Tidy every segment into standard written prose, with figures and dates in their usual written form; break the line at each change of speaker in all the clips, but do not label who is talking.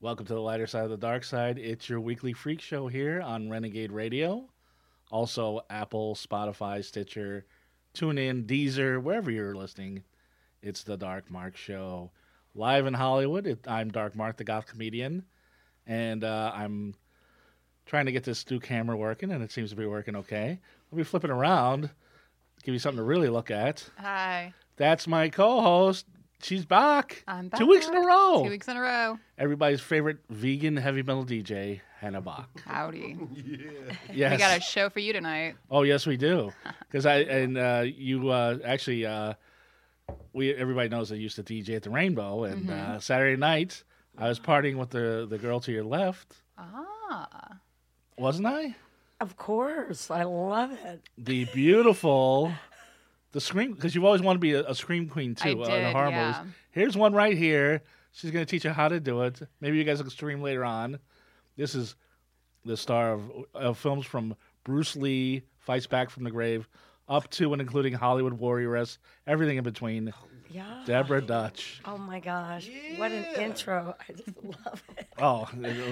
Welcome to the lighter side of the dark side. It's your weekly freak show here on Renegade Radio. Also, Apple, Spotify, Stitcher, TuneIn, Deezer, wherever you're listening. It's the Dark Mark Show. Live in Hollywood, I'm Dark Mark, the goth comedian. And I'm trying to get this new camera working, and it seems to be working okay. Let me flip it around, give you something to really look at.
Hi.
That's my co-host. She's back.
I'm back.
2 weeks in a row.
2 weeks in a row.
Everybody's favorite vegan heavy metal DJ, Hannah Bach.
Howdy.
Yes.
We got a show for you tonight.
Oh, yes, we do. Because everybody knows I used to DJ at the Rainbow, and Saturday night I was partying with the girl to your left.
Ah.
Wasn't I?
Of course. I love it.
The beautiful, the Scream, because you've always wanted to be a Scream Queen, too.
I
in
did,
horror
yeah.
movies. Here's one right here. She's going to teach you how to do it. Maybe you guys will stream later on. This is the star of films from Bruce Lee, Fights Back from the Grave, up to and including Hollywood Warrioress, everything in between.
Yeah.
Deborah Dutch.
Oh my gosh. What an intro. I just love it.
Oh,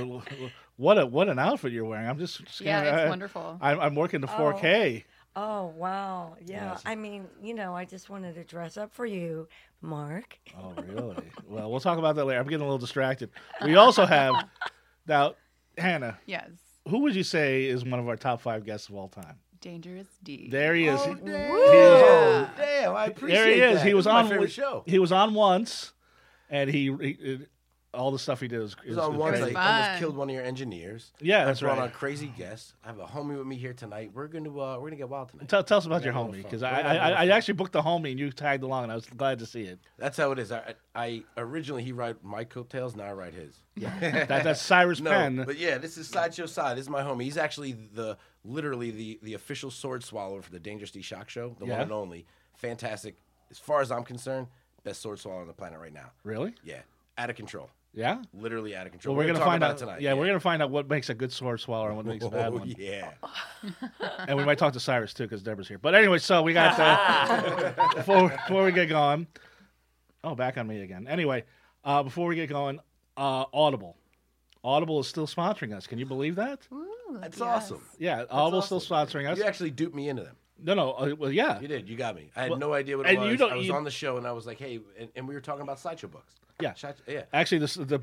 what an outfit you're wearing. I'm just
Yeah, it's wonderful.
I'm working to 4K.
Oh, wow. Yeah.
Yes.
I mean, I just wanted to dress up for you, Mark.
Oh, really? Well, we'll talk about that later. I'm getting a little distracted. We also have, now, Hannah,
Yes.
who would you say is one of our top 5 guests of all time?
Dangerous D.
There he is.
Oh,
He-
damn. Damn, I appreciate
there he is.
that.
He was
This is
on
my favorite show.
He was on once, and he all the stuff he did was
He was on once.
crazy.
I
fun.
almost killed one of your engineers.
Yeah, that's
I brought
right.
on crazy guests. I have a homie with me here tonight. We're gonna get wild tonight.
Tell us about your
We're gonna
homie,
have
because
fun. We're gonna have
I
fun.
actually booked the homie, and you tagged along, and I was glad to see it.
That's how it is. I originally he ride my coattails. Now I ride his. Yeah,
That's Cyrus
no,
Penn.
but yeah, this is Sideshow Side. This is my homie. He's actually literally the official sword swallower for the Dangerous D Shock Show, the
Yeah.
one and only. Fantastic. As far as I'm concerned, best sword swallower on the planet right now.
Really?
Yeah, out of control.
Yeah.
Literally out of control.
Well, we're gonna
talk
find
about
out
it tonight.
Yeah, we're gonna find out what makes a good sword swallower and what makes a bad
Oh,
one.
yeah.
And we might talk to Cyrus too, because Deborah's here. But anyway, so we got before we get going. Oh, back on me again. Anyway, before we get going, Audible. Audible is still sponsoring us. Can you believe that?
Ooh,
That's
yes.
awesome.
Yeah, Audible's
awesome.
still sponsoring us.
You actually duped me into them.
No. Well, yeah.
You did. You got me. I had
Well,
no idea what
and
it was.
you don't-
I was
you-
on the show and I was like, hey, and we were talking about sideshow books.
Yeah.
Yeah.
Actually,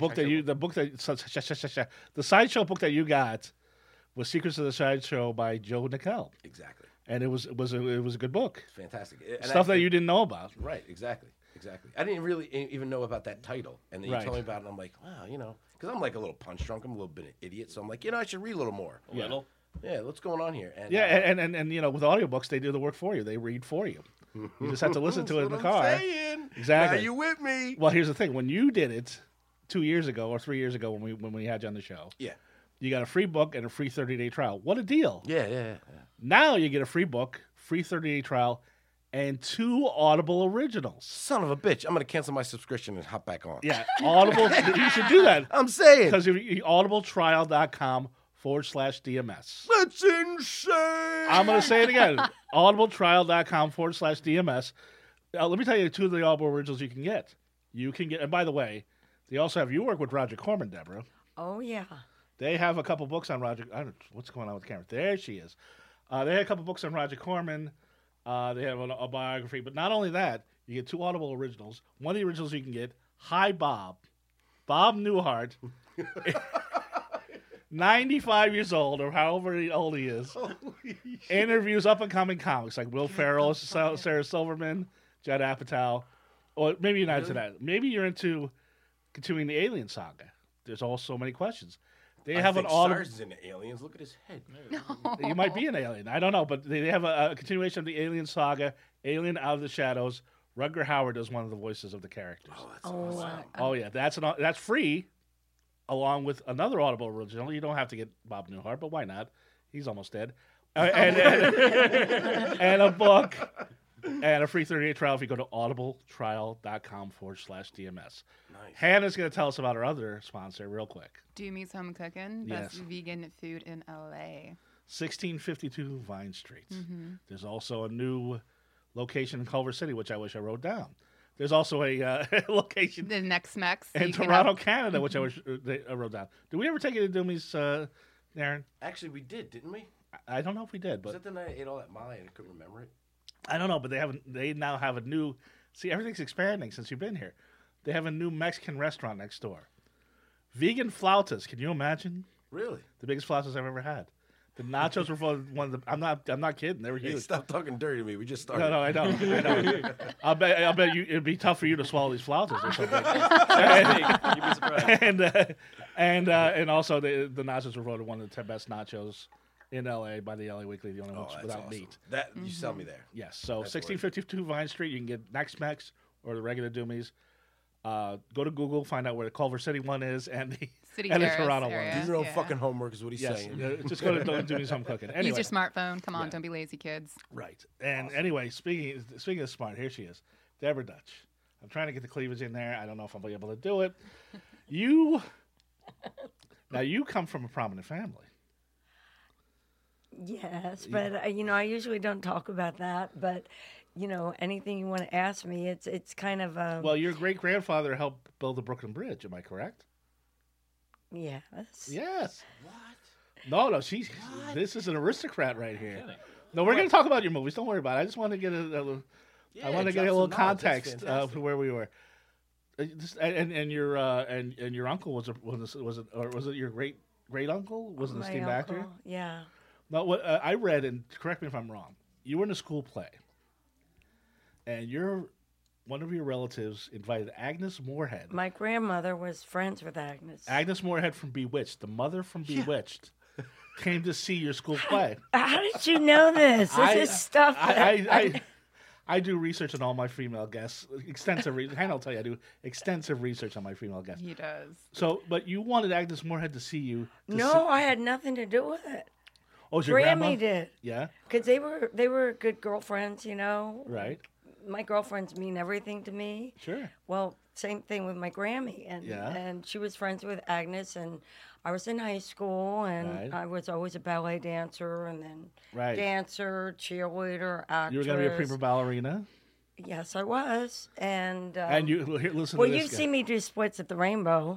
the sideshow book that you got was Secrets of the Sideshow by Joe Nickel,
Exactly.
and it was a good book.
Fantastic. And
Stuff that you didn't know about.
Right. Exactly. I didn't really even know about that title, and then you
Right.
told me about it, and I'm like, wow, because I'm like a little punch drunk. I'm a little bit of an idiot, so I'm like, I should read a little more.
Yeah.
Little. Yeah. What's going on here? And,
Yeah, and with audiobooks, they do the work for you. They read for you. You just have to listen to it in the
That's what
car.
I'm saying.
Exactly.
Now you with me?
Well, here's the thing: when you did it 2 years ago or 3 years ago, when we had you on the show,
Yeah.
you got a free book and a free 30-day trial. What a deal!
Yeah.
Now you get a free book, free 30-day trial, and 2 Audible originals.
Son of a bitch! I'm gonna cancel my subscription and hop back on.
Yeah, Audible. You should do that
I'm saying
because audibletrial.com/DMS.
that's insane.
I'm going to say it again. audibletrial.com/DMS. Let me tell you 2 of the Audible originals you can get. And by the way, they also have, you work with Roger Corman, Deborah.
Oh, yeah.
They have a couple books on Roger. I don't know what's going on with the camera. There she is. They had a couple books on Roger Corman. They have a biography. But not only that, you get 2 Audible originals. One of the originals you can get, Hi Bob. Bob Newhart. 95 years old, or however old he is. Interviews up-and-coming comics like Will Ferrell, Sarah Silverman, Judd Apatow. Or maybe you're not into that. Maybe you're into continuing the Alien saga. There's all so many questions. They have an Audible.
Stars is into aliens. Look at his head.
You might be an alien. I don't know, but they have a continuation of the Alien saga, Alien Out of the Shadows. Rutger Hauer does one of the voices of the characters.
Oh, that's
Oh,
awesome.
Oh yeah, that's free, along with another Audible original. You don't have to get Bob Newhart, but why not? He's almost dead. And a book and a free 30-day trial if you go to audibletrial.com/DMS.
Nice.
Hannah's going to tell us about our other sponsor real quick.
Do Me's Home Cooking.
Yes.
Best vegan food in LA.
1652 Vine Street. There's also a new location in Culver City, which I wish I wrote down. There's also a location
The next Mex.
in Toronto, Canada, which I wrote down. Did we ever take you to Doomie's, Darren?
Actually, we did, didn't we?
I don't know if we did,
Was
but
that the night I ate all that Molly and I couldn't remember it?
I don't know. But they now have a new. See, everything's expanding since you've been here. They have a new Mexican restaurant next door. Vegan flautas. Can you imagine?
Really?
The biggest flautas I've ever had. The nachos were one of the. I'm not kidding. They were
Hey,
huge.
stop talking dirty to me. We just started.
No, I know. I'll bet you it'd be tough for you to swallow these flautas or something.
You'd be surprised.
and also the nachos were voted one of the 10 best nachos in LA by the LA Weekly, the only
Oh,
ones
that's
without
awesome.
meat.
That you sell me there.
Yes. So
That's
1652 Vine Street, you can get Next Mex or the regular Doomies. Go to Google, find out where the Culver City one is and the
City
and the
Terrace
Toronto
area.
one.
Do your own
Yeah.
fucking homework is what he's
Yes.
saying.
Just go to Doomies Home Cooking. Anyway.
Use your smartphone. Come on, don't be lazy, kids.
Right. And anyway, speaking of smart, here she is, Deborah Dutch. I'm trying to get the cleavage in there. I don't know if I'll be able to do it. You come from a prominent family.
Yes, but I usually don't talk about that. But anything you want to ask me, it's kind of
Well, your great grandfather helped build the Brooklyn Bridge. Am I correct?
yes.
Yes. What? No. This is an aristocrat right here. No, we're going to talk about your movies. Don't worry about it. I just want to get a little.
Yeah,
I want to
drop
get a
some
little
knowledge. That's
context
fantastic.
for where we were. And your uncle was it your great uncle was an
My
esteemed actor?
uncle, yeah.
No, what I read, and correct me if I'm wrong. You were in a school play, and one of your relatives invited Agnes Moorehead.
My grandmother was friends with Agnes.
Agnes Moorehead from Bewitched, the mother from Bewitched, came to see your school play.
How did you know this? This is stuff.
I do research on all my female guests, extensive research. Hannah will tell you I do extensive research on my female guests.
He does.
So, but you wanted Agnes Moorehead to see you.
No, I had nothing to do with it.
Oh, was your grandma?
Grammy did,
Yeah,
because they were good girlfriends.
right.
My girlfriends mean everything to me.
Sure.
Well, same thing with my Grammy,
Yeah.
and she was friends with Agnes, and I was in high school, and
Right.
I was always a ballet dancer, and then
Right.
dancer, cheerleader, actress.
You were going to be a prima ballerina.
Yes, I was, and
And you here, listen
well,
to
you've
this.
seen me do splits at the Rainbow.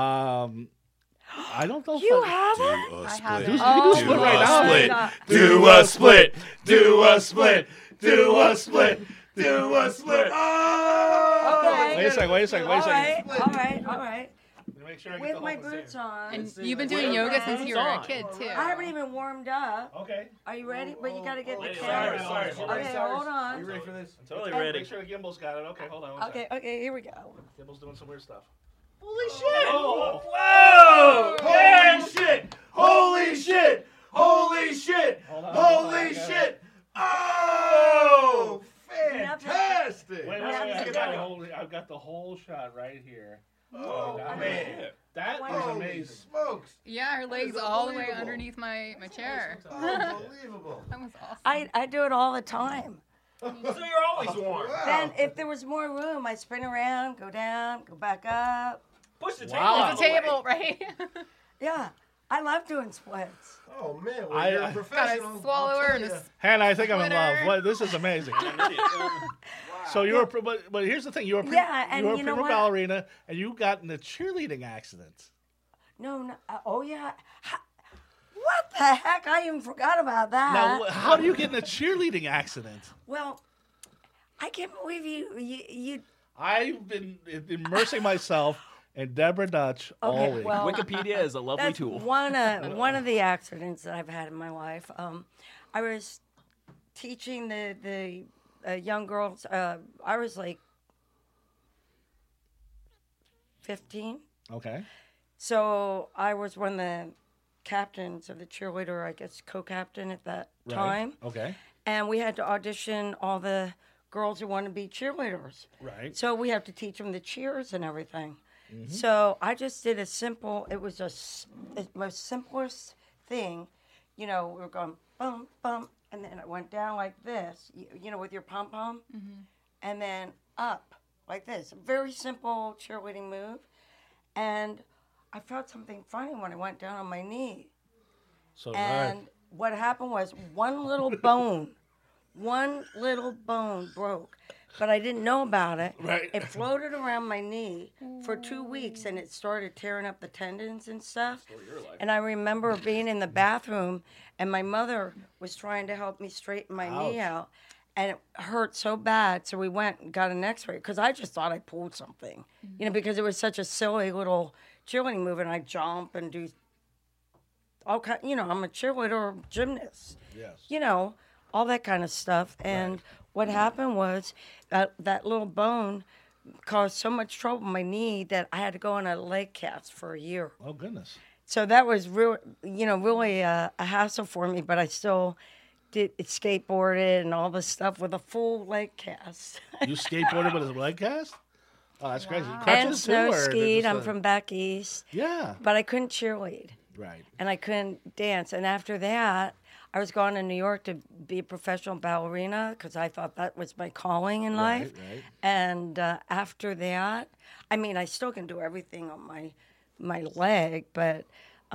I don't know. if
You
I-
haven't?
I have
Do
it.
a split right now.
my God.
Do a split. Do a split. Do a split. Do a split. Oh!
Okay.
Wait a second.
All right.
Make sure I get
With
the
my
whole
boots
thing.
on.
And you've been doing yoga since you were a kid, too.
I haven't even warmed up.
Okay.
Are you ready? But you got to get the
Sorry,
camera.
sorry.
Okay, hold on.
You ready for this?
Totally
Okay,
ready.
Make sure the gimbal's got it. Okay, hold on. one
Okay, here we go.
second. Gimbal's doing some weird stuff.
Holy shit!
Oh.
Whoa! Man, shit! Holy shit! Holy shit!
Hold on,
Holy shit! Oh! Fantastic!
Wait, I've got the whole shot right here.
Oh, man.
That is
Holy
amazing.
smokes!
Yeah, her legs
is
all the way
unbelievable.
underneath my chair.
Unbelievable.
That was awesome.
I do it all the time.
So you're always warm.
Then if there was more room, I spin around, go down, go back up.
Push the table.
Wow.
out
It's
of
a
the way.
table, right?
Yeah, I love doing splits.
Oh, man.
I-
Well, you're a
I-
professional.
Got a swallower and a
Hannah, I think I'm in love.
Splitter.
What, this is amazing. So you were, but here's the thing: you were,
Yeah, and
you were a
you know
prima
what?
ballerina, and you got in a cheerleading accident.
No, oh yeah. What the heck? I even forgot about that.
Now, how do you get in a cheerleading accident?
Well, I can't believe you.
I've been immersing myself in Deborah Dutch all
Okay,
week.
well,
Wikipedia is a lovely
that's
tool.
one of the accidents that I've had in my life. I was teaching the young girls. I was like 15.
Okay.
So I was one of the captains of the cheerleader, I guess co-captain at that
Right.
time.
Okay.
And we had to audition all the girls who want to be cheerleaders.
Right.
So we have to teach them the cheers and everything.
Mm-hmm.
So I just did it was the most simplest thing. You know, we were going bum, bum, and then it went down like this, you know, with your pom-pom, and then up like this. Very simple cheerleading move. And I felt something funny when I went down on my knee.
So
And what happened was one little bone broke. but I didn't know about it.
Right.
It floated around my knee for 2 weeks, and it started tearing up the tendons and stuff. And I remember being in the bathroom, and my mother was trying to help me straighten my knee out, and it hurt so bad. So we went and got an X-ray because I just thought I pulled something, because it was such a silly little cheerleading move, and I jump and do all kind. I'm a cheerleader, gymnast.
Yes.
All that kind of stuff. And what happened was that little bone caused so much trouble in my knee that I had to go on a leg cast for a year.
Oh goodness.
So that was really a hassle for me, but I still did skateboarded and all this stuff with a full leg cast.
You skateboarded with a leg cast? Oh, that's crazy.
And
Crutches too,
snow
or
skied.
just
I'm from back east.
Yeah.
But I couldn't cheerlead.
Right.
And I couldn't dance. And after that, I was going to New York to be a professional ballerina because I thought that was my calling in life.
Right.
And after that, I still can do everything on my leg, but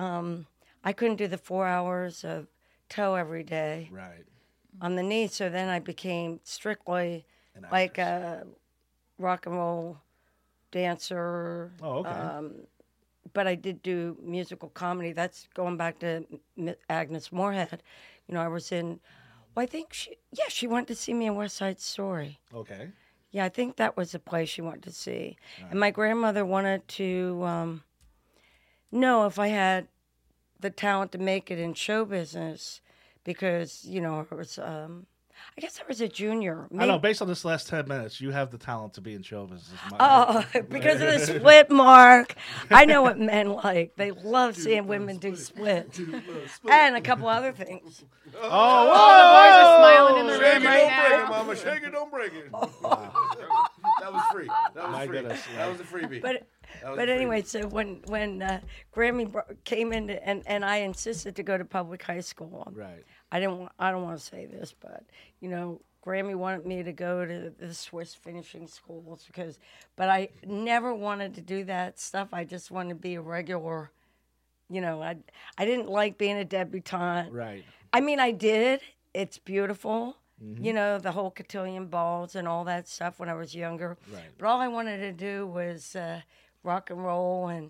I couldn't do the 4 hours of toe every day
Right.
on the knee. So then I became strictly like a rock and roll dancer.
Oh, okay.
But I did do musical comedy. That's going back to Agnes Moorehead. I was in, I think she went to see me in West Side Story.
Okay.
Yeah, I think that was the play she wanted to see. Right. And my grandmother wanted to know if I had the talent to make it in show business because, it was, I guess I was a junior.
I know, based on this last 10 minutes, you have the talent to be in show business.
Because of the split, Mark. I know what men like. They love seeing women do splits. And a couple other things.
All the boys are smiling in the room right
Don't break it,
now.
Mama. Shake it, don't break it. That was free. That was free.
Goodness.
That was a freebie.
But anyway, so when Grammy came in and I insisted to go to public high school.
Right.
I don't want to say this, but Grammy wanted me to go to the Swiss finishing schools but I never wanted to do that stuff. I just wanted to be a regular, I didn't like being a debutante.
Right.
I did. It's beautiful.
Mm-hmm.
The whole cotillion balls and all that stuff when I was younger.
Right.
But all I wanted to do was rock and roll and,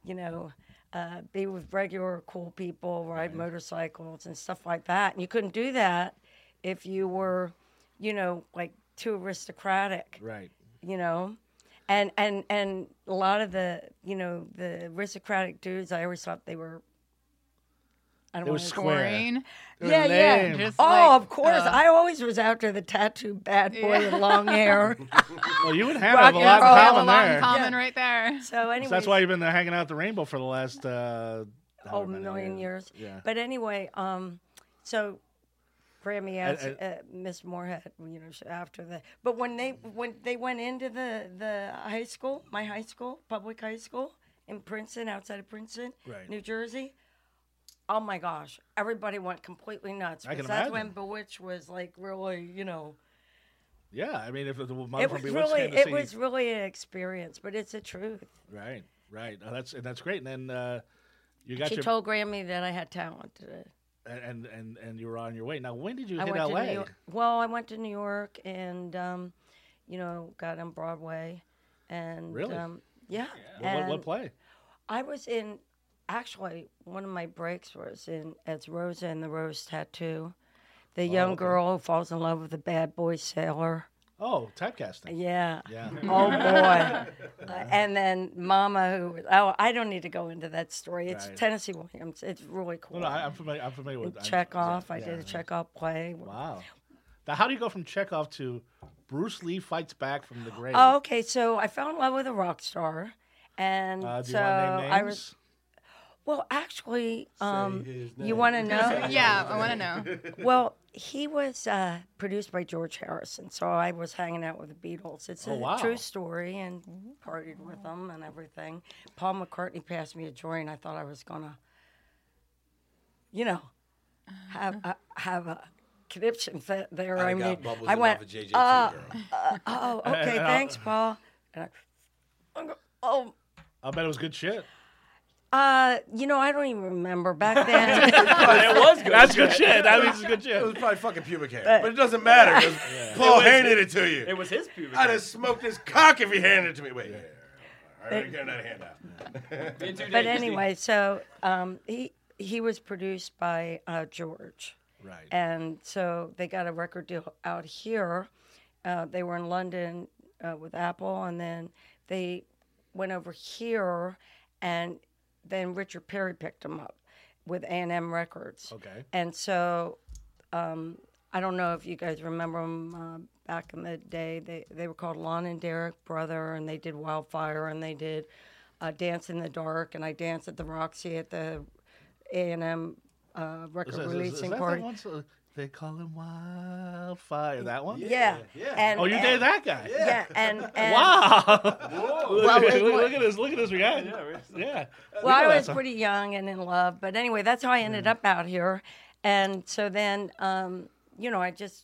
be with regular cool people, ride motorcycles and stuff like that. And you couldn't do that if you were, like too aristocratic.
Right.
And a lot of the, the aristocratic dudes, I always thought they were, I don't
They were
want to
square.
Boring.
Yeah.
lame.
Just
Oh,
like,
of course. I always was after the tattooed bad boy with long hair.
Well, you and Hannah
Rock
have a
and
lot
roll.
in
we have a
common
lot in
there.
common right there.
So anyway,
So that's why you've been hanging out at the Rainbow for the last
a million years.
Yeah.
But anyway, so Grammy asked Miss Moorhead, after that. But when they went into the high school, my high school, public high school in Princeton, outside of Princeton,
Right.
New Jersey. Oh my gosh, everybody went completely nuts.
I can
Because that's when
imagine.
Bewitched was like really,
Yeah, I mean, if the mother
it
from
was
Bewitched
really
came to see,
it was really an experience, but it's the truth.
right. Oh, that's great. And then you got
She
your
told Grammy that I had talent.
and you were on your way. Now, when did you
I
hit
went to
LA?
New York. Well, I went to New York and got on Broadway and
Really?
yeah.
What
And
play?
I was in. Actually, one of my breaks was as Rosa in the Rose Tattoo, the young
okay.
girl who falls in love with the bad boy sailor.
Oh, typecasting.
Yeah.
Yeah.
Oh boy. And then Mama, who I don't need to go into that story. It's
Right.
Tennessee Williams. It's really cool.
No, I'm familiar with
Chekhov. I
yeah.
did a Chekhov play.
Wow. Now, how do you go from Chekhov to Bruce Lee fights back from the grave?
Oh, okay. So I fell in love with a rock star, and
do you
so
want to name names?
I was. Well, actually, you want to know?
Yeah, I want to know.
Well, he was produced by George Harrison, so I was hanging out with the Beatles. It's a
wow.
true story, and partied with them and everything. Paul McCartney passed me a joint. I thought I was gonna, have a conniption there. I mean, I went. Oh, okay, thanks, Paul. And oh.
I bet it was good shit.
I don't even remember back then.
It was good.
That's good shit. That means it's good
It was
shit.
probably fucking pubic hair, but it doesn't matter because Paul handed it to you.
It was his pubic.
I'd have smoked his cock if he handed it to me. Wait, all right, get that hand out.
But anyway, so he was produced by George.
Right.
And so they got a record deal out here. They were in London with Apple, and then they went over here, and then Richard Perry picked them up with A&M Records.
Okay.
And so I don't know if you guys remember them back in the day. They were called Lon and Derek Brother, and they did Wildfire, and they did Dance in the Dark, and I danced at the Roxy at the A&M record releasing party.
They call him Wildfire. That one?
Yeah. And,
Oh, you dated that guy?
Yeah, and
Wow.
Well,
look at this. Look at this guy. Yeah.
well, I was pretty young and in love, but anyway, that's how I ended up out here. And so then, I just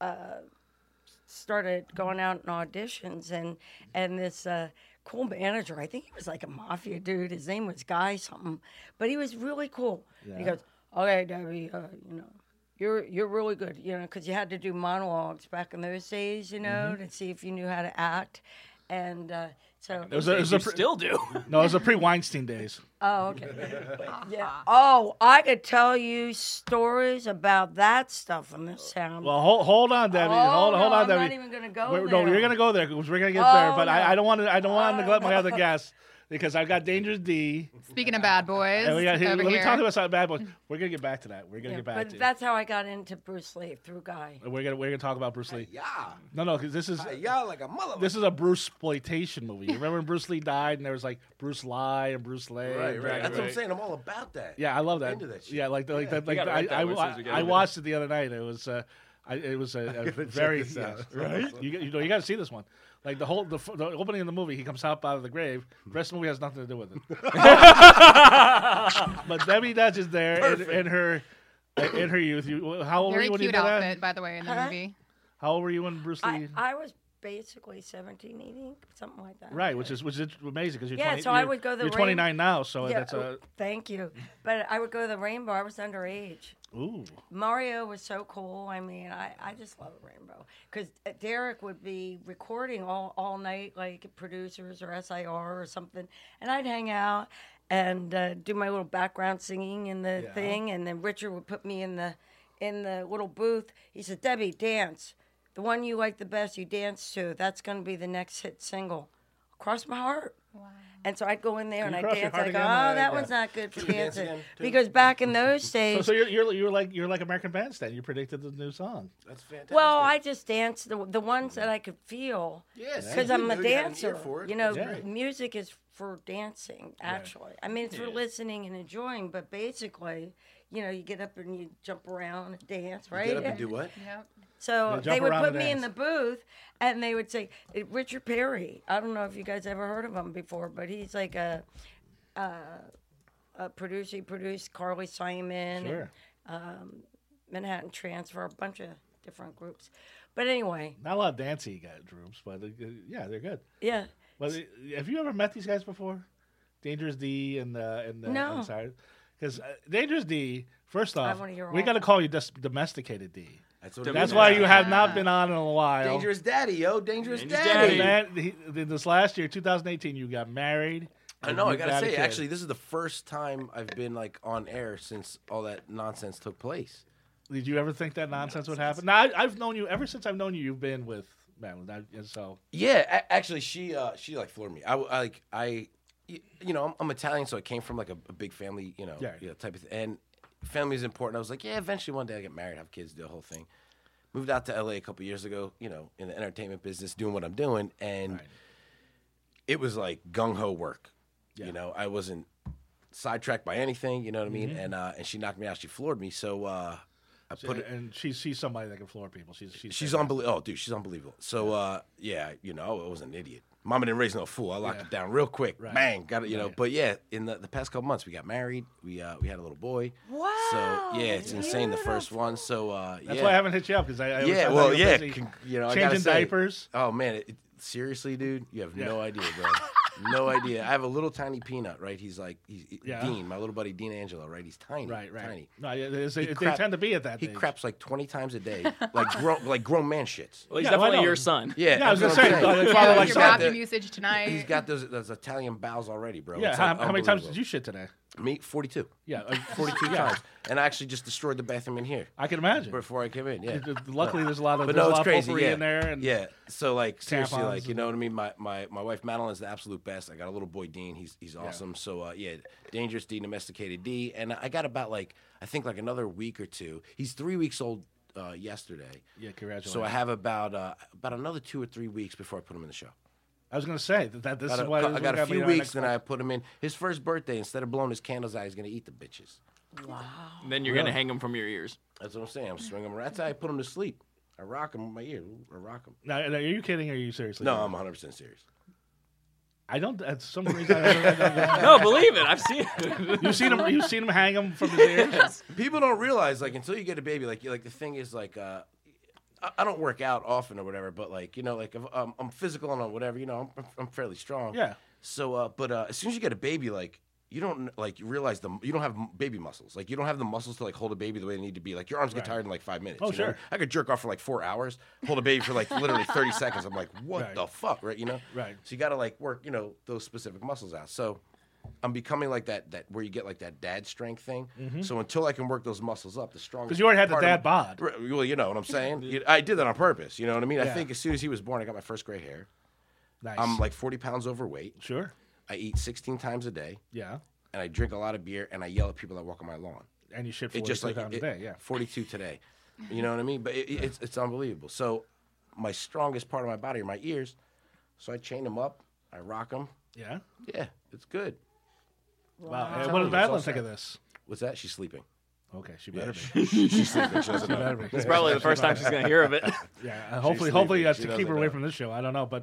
started going out in auditions, and this cool manager, I think he was like a mafia dude. His name was Guy something, but he was really cool.
Yeah.
He goes, "Okay, Debbie, you're really good, because you had to do monologues back in those days, to see if you knew how to act." And so,
It was a
You still do.
no, it was a pre-Weinstein days.
oh, okay, yeah. Oh, I could tell you stories about that stuff in this town.
Well, hold on, Debbie.
Oh,
hold on,
I'm
Debbie.
not even gonna go
No,
there.
you're gonna go there because we're gonna get there.
Oh,
But
no.
I don't want to. I don't want to
Oh,
neglect my
no.
other guests because I've got Dangerous D.
Speaking of bad boys,
And we got,
over
let me
here.
talk about something bad boys. We're gonna get back to that. We're gonna
Yeah,
get back
but
to.
that's how I got into Bruce Lee through Guy.
We're gonna talk about Bruce Lee.
Yeah,
No, because this is
like a mother.
this is a Bruce exploitation movie. You remember when Bruce Lee died and there was like Bruce Lie and Bruce Lee.
Right.
and
That's what I'm
Ray.
saying. I'm all about that.
Yeah, I love that.
Into that shit.
Yeah, like
We gotta write that one as soon as we get
I
into
watched it the other night. It was a very
this out.
right. You got to see this one. Like the opening of the movie, he comes out of the grave. The rest of the movie has nothing to do with it. But Debbie Dutch is there in her youth. How old were
Very
you when you
cute
did
outfit,
that?
by the way, in the
Huh?
movie.
How old were you when Bruce Lee?
I was basically 17, 18, something like that.
Right, which is amazing because you're
Yeah,
20,
so I
you're-
would go to the
you're 29 now, so
Yeah,
that's a
thank you. But I would go to the Rainbow. I was underage.
ooh.
Mario was so cool. I mean, I just love Rainbow because Derek would be recording all night, like producers or SIR or something, and I'd hang out and do my little background singing in the thing, and then Richard would put me in the little booth. He said, "Debbie, dance. The one you like the best, you dance to. That's going to be the next hit single." Cross my heart.
Wow.
And so I'd go in there
You
and I'd
cross your
dance.
heart
I'd go,
again?
"Oh, that
Yeah.
one's not good for
Dance
dancing,"
again, too.
because back in those days.
So you're like American Bandstand. You predicted the new song.
That's fantastic.
Well, I just danced the ones that I could feel
yes,
because
you
I'm a
knew you had an ear
dancer.
for it.
You know,
Yeah.
music is for dancing. Actually, I mean it's for listening and enjoying. But basically, you get up and you jump around and dance, right?
Get up and do what?
Yep.
So
You jump
they would
around
put
and
me in
dance.
the booth, and they would say, Richard Perry. I don't know if you guys ever heard of him before, but he's like a producer. He produced Carly Simon,
Sure.
and Manhattan Transfer, a bunch of different groups. But anyway,
Not a lot of dancey groups, but yeah, they're good.
yeah.
But have you ever met these guys before? Dangerous D and
No.
because Dangerous D. First off,
wanna hear
we
all
got to
of
call you Domesticated D.
That's what
That's
it
why
is.
you have not been on in a while.
Dangerous Daddy, yo, Dangerous
Dangerous
Daddy.
Daddy.
And this last year, 2018, you got married.
I
and
know. I
you
gotta
got a
say,
kid.
actually, this is the first time I've been like on air since all that nonsense took place.
Did you ever think that nonsense would happen? Now, I've known you ever since I've known you. You've been with Madeline, and so
Yeah, actually, she like floored me. I'm Italian, so I came from like a big family, type of thing. And family is important. I was like, yeah, eventually one day I get married, have kids, do the whole thing. Moved out to LA a couple years ago, in the entertainment business, doing what I'm doing, and it was like gung ho work.
Yeah.
I wasn't sidetracked by anything. You know what I mean? And she knocked me out. She floored me. So I put it.
and she's somebody that can floor people.
She's unbelievable. Oh, dude, she's unbelievable. So, I was an idiot. Mama didn't raise no fool. I locked it down real quick.
Right.
Bang, got it. But yeah, in the past couple months, we got married. We had a little boy.
Wow.
So yeah, it's insane. The first one. So
That's why I haven't hit you up because I always
yeah.
thought
Well,
you were
yeah.
busy
I gotta
changing
say,
diapers.
Oh man, seriously, dude, you have no idea, bro. No idea. I have a little tiny peanut, right? He's
Yeah.
Dean, my little buddy Dean Angelo, right? He's tiny,
Right.
tiny.
No, yeah, they tend to be at that
He
age.
craps like 20 times a day, like grown man shits.
Well, he's
Yeah,
definitely
I know.
your son.
Yeah,
Yeah, I was
that's
gonna
what
say,
I'm saying.
father
Yeah,
like
your
son.
bathroom usage tonight.
He's got those Italian bowels already, bro.
Yeah,
It's,
how
like,
many times
unbelievable.
did you shit today?
Me, 42.
Yeah,
42 times. And I actually just destroyed the bathroom in here
I can imagine.
before I came in. Yeah.
Luckily, there's a lot of
But
there's
no,
a
it's
lot of
crazy.
potpourri
Yeah.
in there, and
Yeah. So like seriously,
Tampons
like you
and-
know what I mean. My wife Madeline's the absolute best. I got a little boy Dean. He's awesome. So yeah, Dangerous D, Domesticated D, and I got about like I think like another week or two. He's 3 weeks old yesterday.
yeah, congratulations.
So I have about another 2 or 3 weeks before I put him in the show.
I was gonna say that this is
I
why
got a few weeks, then I put him in. His first birthday, instead of blowing his candles out, he's gonna eat the bitches.
And then you're gonna hang him from your ears.
That's what I'm saying. I'm swinging him. That's how I put him to sleep. I rock him with my ear. I rock him.
Now, are you kidding? Or are you seriously?
No, I'm 100% serious.
I don't. At some reason, I
No, believe it. I've seen it.
you've seen him. You've seen him hang him from his ears.
People don't realize, like, until you get a baby, like the thing is, like, I don't work out often or whatever, but like, you know, like if, I'm physical and whatever, you know, I'm fairly strong.
Yeah.
So, but as soon as you get a baby, like, you don't like you realize you don't have baby muscles. Like you don't have the muscles to like hold a baby the way they need to be. Like your arms get tired in like 5 minutes.
Oh,
you know?
sure.
I could jerk off for like 4 hours, hold a baby for like literally 30 seconds. I'm like, what
Right.
the fuck, right? You know.
Right.
So you got to like work, you know, those specific muscles out. So I'm becoming like that where you get like that dad strength thing. So until I can work those muscles up, the strongest.
'Cause you already had the
part of
dad bod.
Well, you know what I'm saying. I did that on purpose. You know what I mean? I
Yeah.
think as soon as he was born, I got my first gray hair.
Nice.
I'm like 40 pounds overweight.
sure.
I eat 16 times a day,
Yeah.
and I drink a lot of beer, and I yell at people that walk on my lawn.
And you shit
It
42
just like
times a day. Yeah.
42 today. You know what I mean? But it's unbelievable. So my strongest part of my body are my ears. So I chain them up. I rock them.
Yeah.
Yeah, it's good.
Wow.
Tell
What
me,
does Madeline
it's
think
all
of this?
What's that? She's sleeping.
Okay, she
Yeah,
better be.
she's sleeping. She doesn't
She
know.
better be.
It's probably the first time she's gonna hear of it.
Yeah, hopefully,
sleeping.
to
She
keep
doesn't
her away
know.
from this show. I don't know, but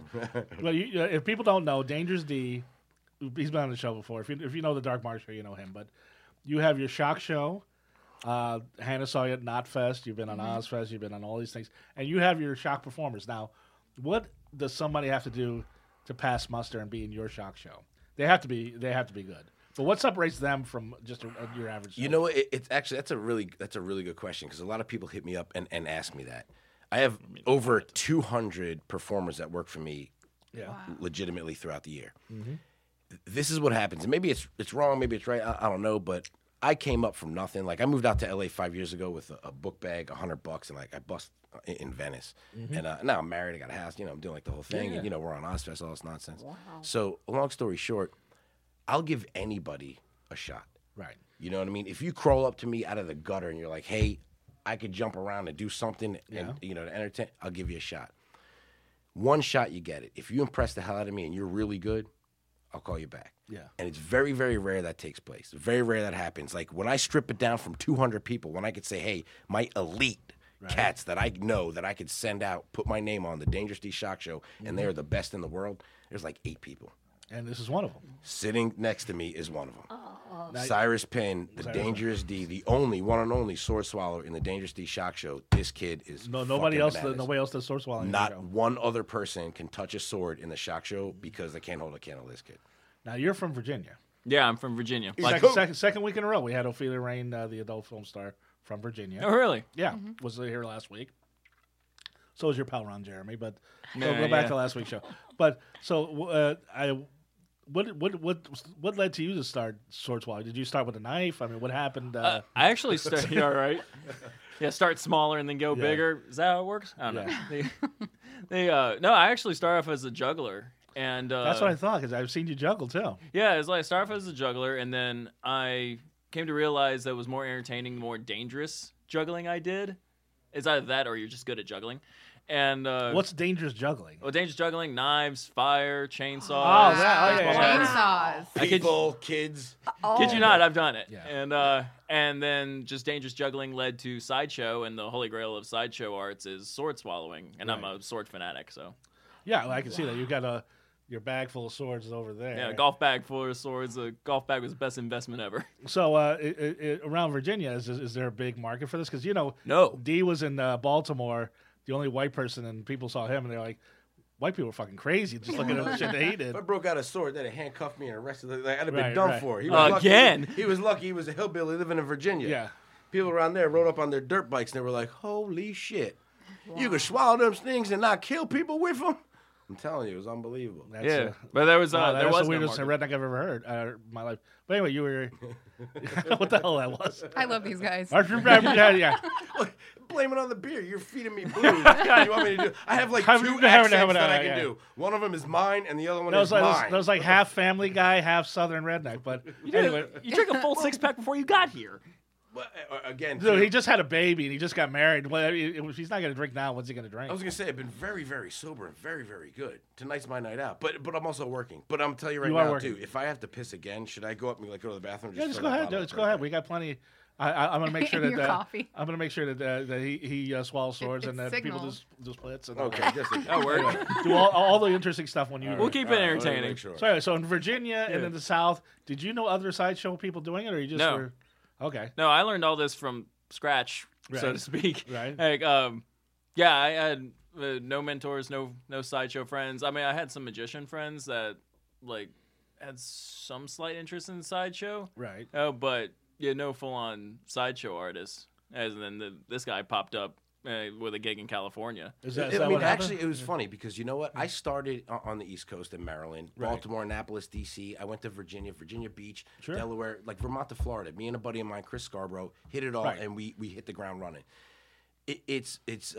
if people don't know, Dangerous D, he's been on the show before. If you know the Dark Mark show, you know him. But you have your shock show. Hannah saw you at Knotfest. You've been on Ozfest. You've been on all these things, and you have your shock performers. Now, what does somebody have to do to pass muster and be in your shock show? They have to be good. But what separates them from just your average?
You know what? It's actually that's a really good question because a lot of people hit me up and ask me that. I have over 200 performers that work for me
yeah.
legitimately throughout the year. This is what happens. And maybe it's wrong, maybe it's right. I don't know, but I came up from nothing. Like I moved out to LA 5 years ago with a book bag, $100, and like I bust in Venice. And now I'm married. I got a house. You know, I'm doing like the whole thing.
Yeah.
And you know, we're on Ozfest, all this nonsense. Wow. So long story short, I'll give anybody a shot.
Right.
You know what I mean? If you crawl up to me out of the gutter and you're like, "Hey, I could jump around and do something, and you know, to entertain," I'll give you a shot. One shot, you get it. If you impress the hell out of me and you're really good, I'll call you back.
Yeah.
And it's very, very rare that takes place. Very rare that happens. Like when I strip it down from 200 people, when I could say, "Hey, my elite cats that I know that I could send out, put my name on the Dangerous D Shock Show, and they're the best in the world," there's like 8 people.
And this is one of them.
Sitting next to me is one of them.
Now-
Cyrus Penn, the
Cyrus
Dangerous D, the only one and only sword swallower in the Dangerous D Shock Show. This kid is
Nobody
fucking
else.
bananas.
Nobody else does sword swallowing.
Not
in the show.
one other person can touch a sword in the Shock Show because they can't hold a candle to this kid.
Now you're from Virginia.
Yeah, I'm from Virginia.
Second week in a row, we had Ophelia Rain, the adult film star from Virginia.
Oh, really?
Yeah, was here last week. So was your pal Ron Jeremy, but
Yeah,
go back
yeah.
to last week's show. But so what led to you to start sword swallowing? Did you start with a knife? I mean, what happened?
I actually started. Yeah, right. Yeah, start smaller and then go bigger. Is that how it works? I don't know. No, I actually started off as a juggler, and
That's what I thought because I've seen you juggle too.
yeah, it's like I started off as a juggler, and then I came to realize that it was more entertaining, more dangerous juggling I did. It's either that or you're just good at juggling. And
What's dangerous juggling?
well, dangerous juggling, knives, fire, chainsaws.
Oh, that- oh, yeah.
Chainsaws.
People, kids.
Kid you not, I've done it.
Yeah.
And then just dangerous juggling led to sideshow, and the holy grail of sideshow arts is sword swallowing, and I'm a sword fanatic, so
Yeah, well, I can see that. You got your bag full of swords is over there.
yeah, a golf bag full of swords. A golf bag was the best investment ever.
So around Virginia, is there a big market for this? Because
No.
D was in Baltimore, the only white person, and people saw him, and they're like, white people were fucking crazy just looking at the shit that he did.
If I broke out a sword, they'd have handcuffed me and arrested. Like, I'd have been
Right,
done
right.
for. He was
Again?
Lucky. He was lucky. He was a hillbilly living in Virginia.
Yeah.
People around there rode up on their dirt bikes and they were like, "Holy shit! You could swallow them things and not kill people with them." I'm telling you, it was unbelievable.
That's,
Yeah, but there was
wow,
there
that's
was
the
no
weirdest
market.
redneck I've ever heard in my life. But anyway, you were what the hell that was?
I love these guys.
Yeah.
Look, blame it on the beer. You're feeding me blues. God, you want me to do? I have like two accents that I can do. One of them is mine, and the other one is mine.
That was like half Family Guy, half Southern redneck. But anyway,
You drank a full 6-pack before you got here.
But, again,
dude, he just had a baby and he just got married. Well, if he's not going to drink now, when's he going to drink?
I was gonna say I've been very, very sober and very, very good. Tonight's my night out, but I'm also working. But I'm telling you right now, too. If I have to piss again, should I go up and go to the bathroom?
Yeah, just go ahead. Just go ahead. We got plenty. I'm going to make sure that
Your coffee.
I'm going to make sure that he swallows swords and that people
signals.
do splits. And
Okay, just
Oh, word.
do all the interesting stuff when you.
We'll keep it entertaining.
Sure.
So in Virginia and in the South, did you know other sideshow people doing it, or you just
No.
were? Okay.
No, I learned all this from scratch, so
Right.
to speak.
Right.
Like, yeah, I had no mentors, no sideshow friends. I mean, I had some magician friends that like had some slight interest in sideshow.
Right.
But yeah, no full-on sideshow artists. As then this guy popped up with a gig in California.
Is that
I mean,
what happened?
actually, it was funny because you know what? I started on the East Coast in Maryland, Baltimore, Annapolis, D.C. I went to Virginia Beach, Delaware, like Vermont to Florida. Me and a buddy of mine, Chris Scarborough, hit it all, and we hit the ground running. It's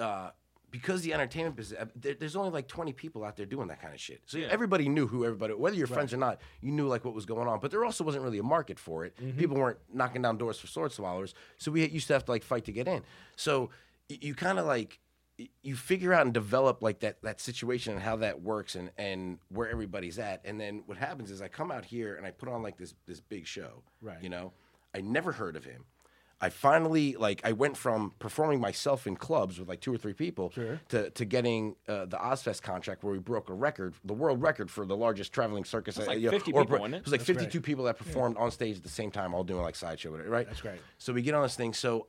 because the entertainment business, there's only like 20 people out there doing that kind of shit. So everybody knew who everybody, whether you're friends or not, you knew like what was going on. But there also wasn't really a market for it. People weren't knocking down doors for sword swallowers. So we used to have to like fight to get in. So you kind of like, you figure out and develop like that situation and how that works and where everybody's at. And then what happens is I come out here and I put on like this big show.
Right.
You know, I never heard of him. I finally I went from performing myself in clubs with like 2 or 3 people to getting the Ozfest contract where we broke a record, the world record for the largest traveling circus.
Like 50 people, wasn't it?
It was like
That's
52
great.
people that performed on stage at the same time, all doing like sideshow, right?
That's great.
So we get on this thing. So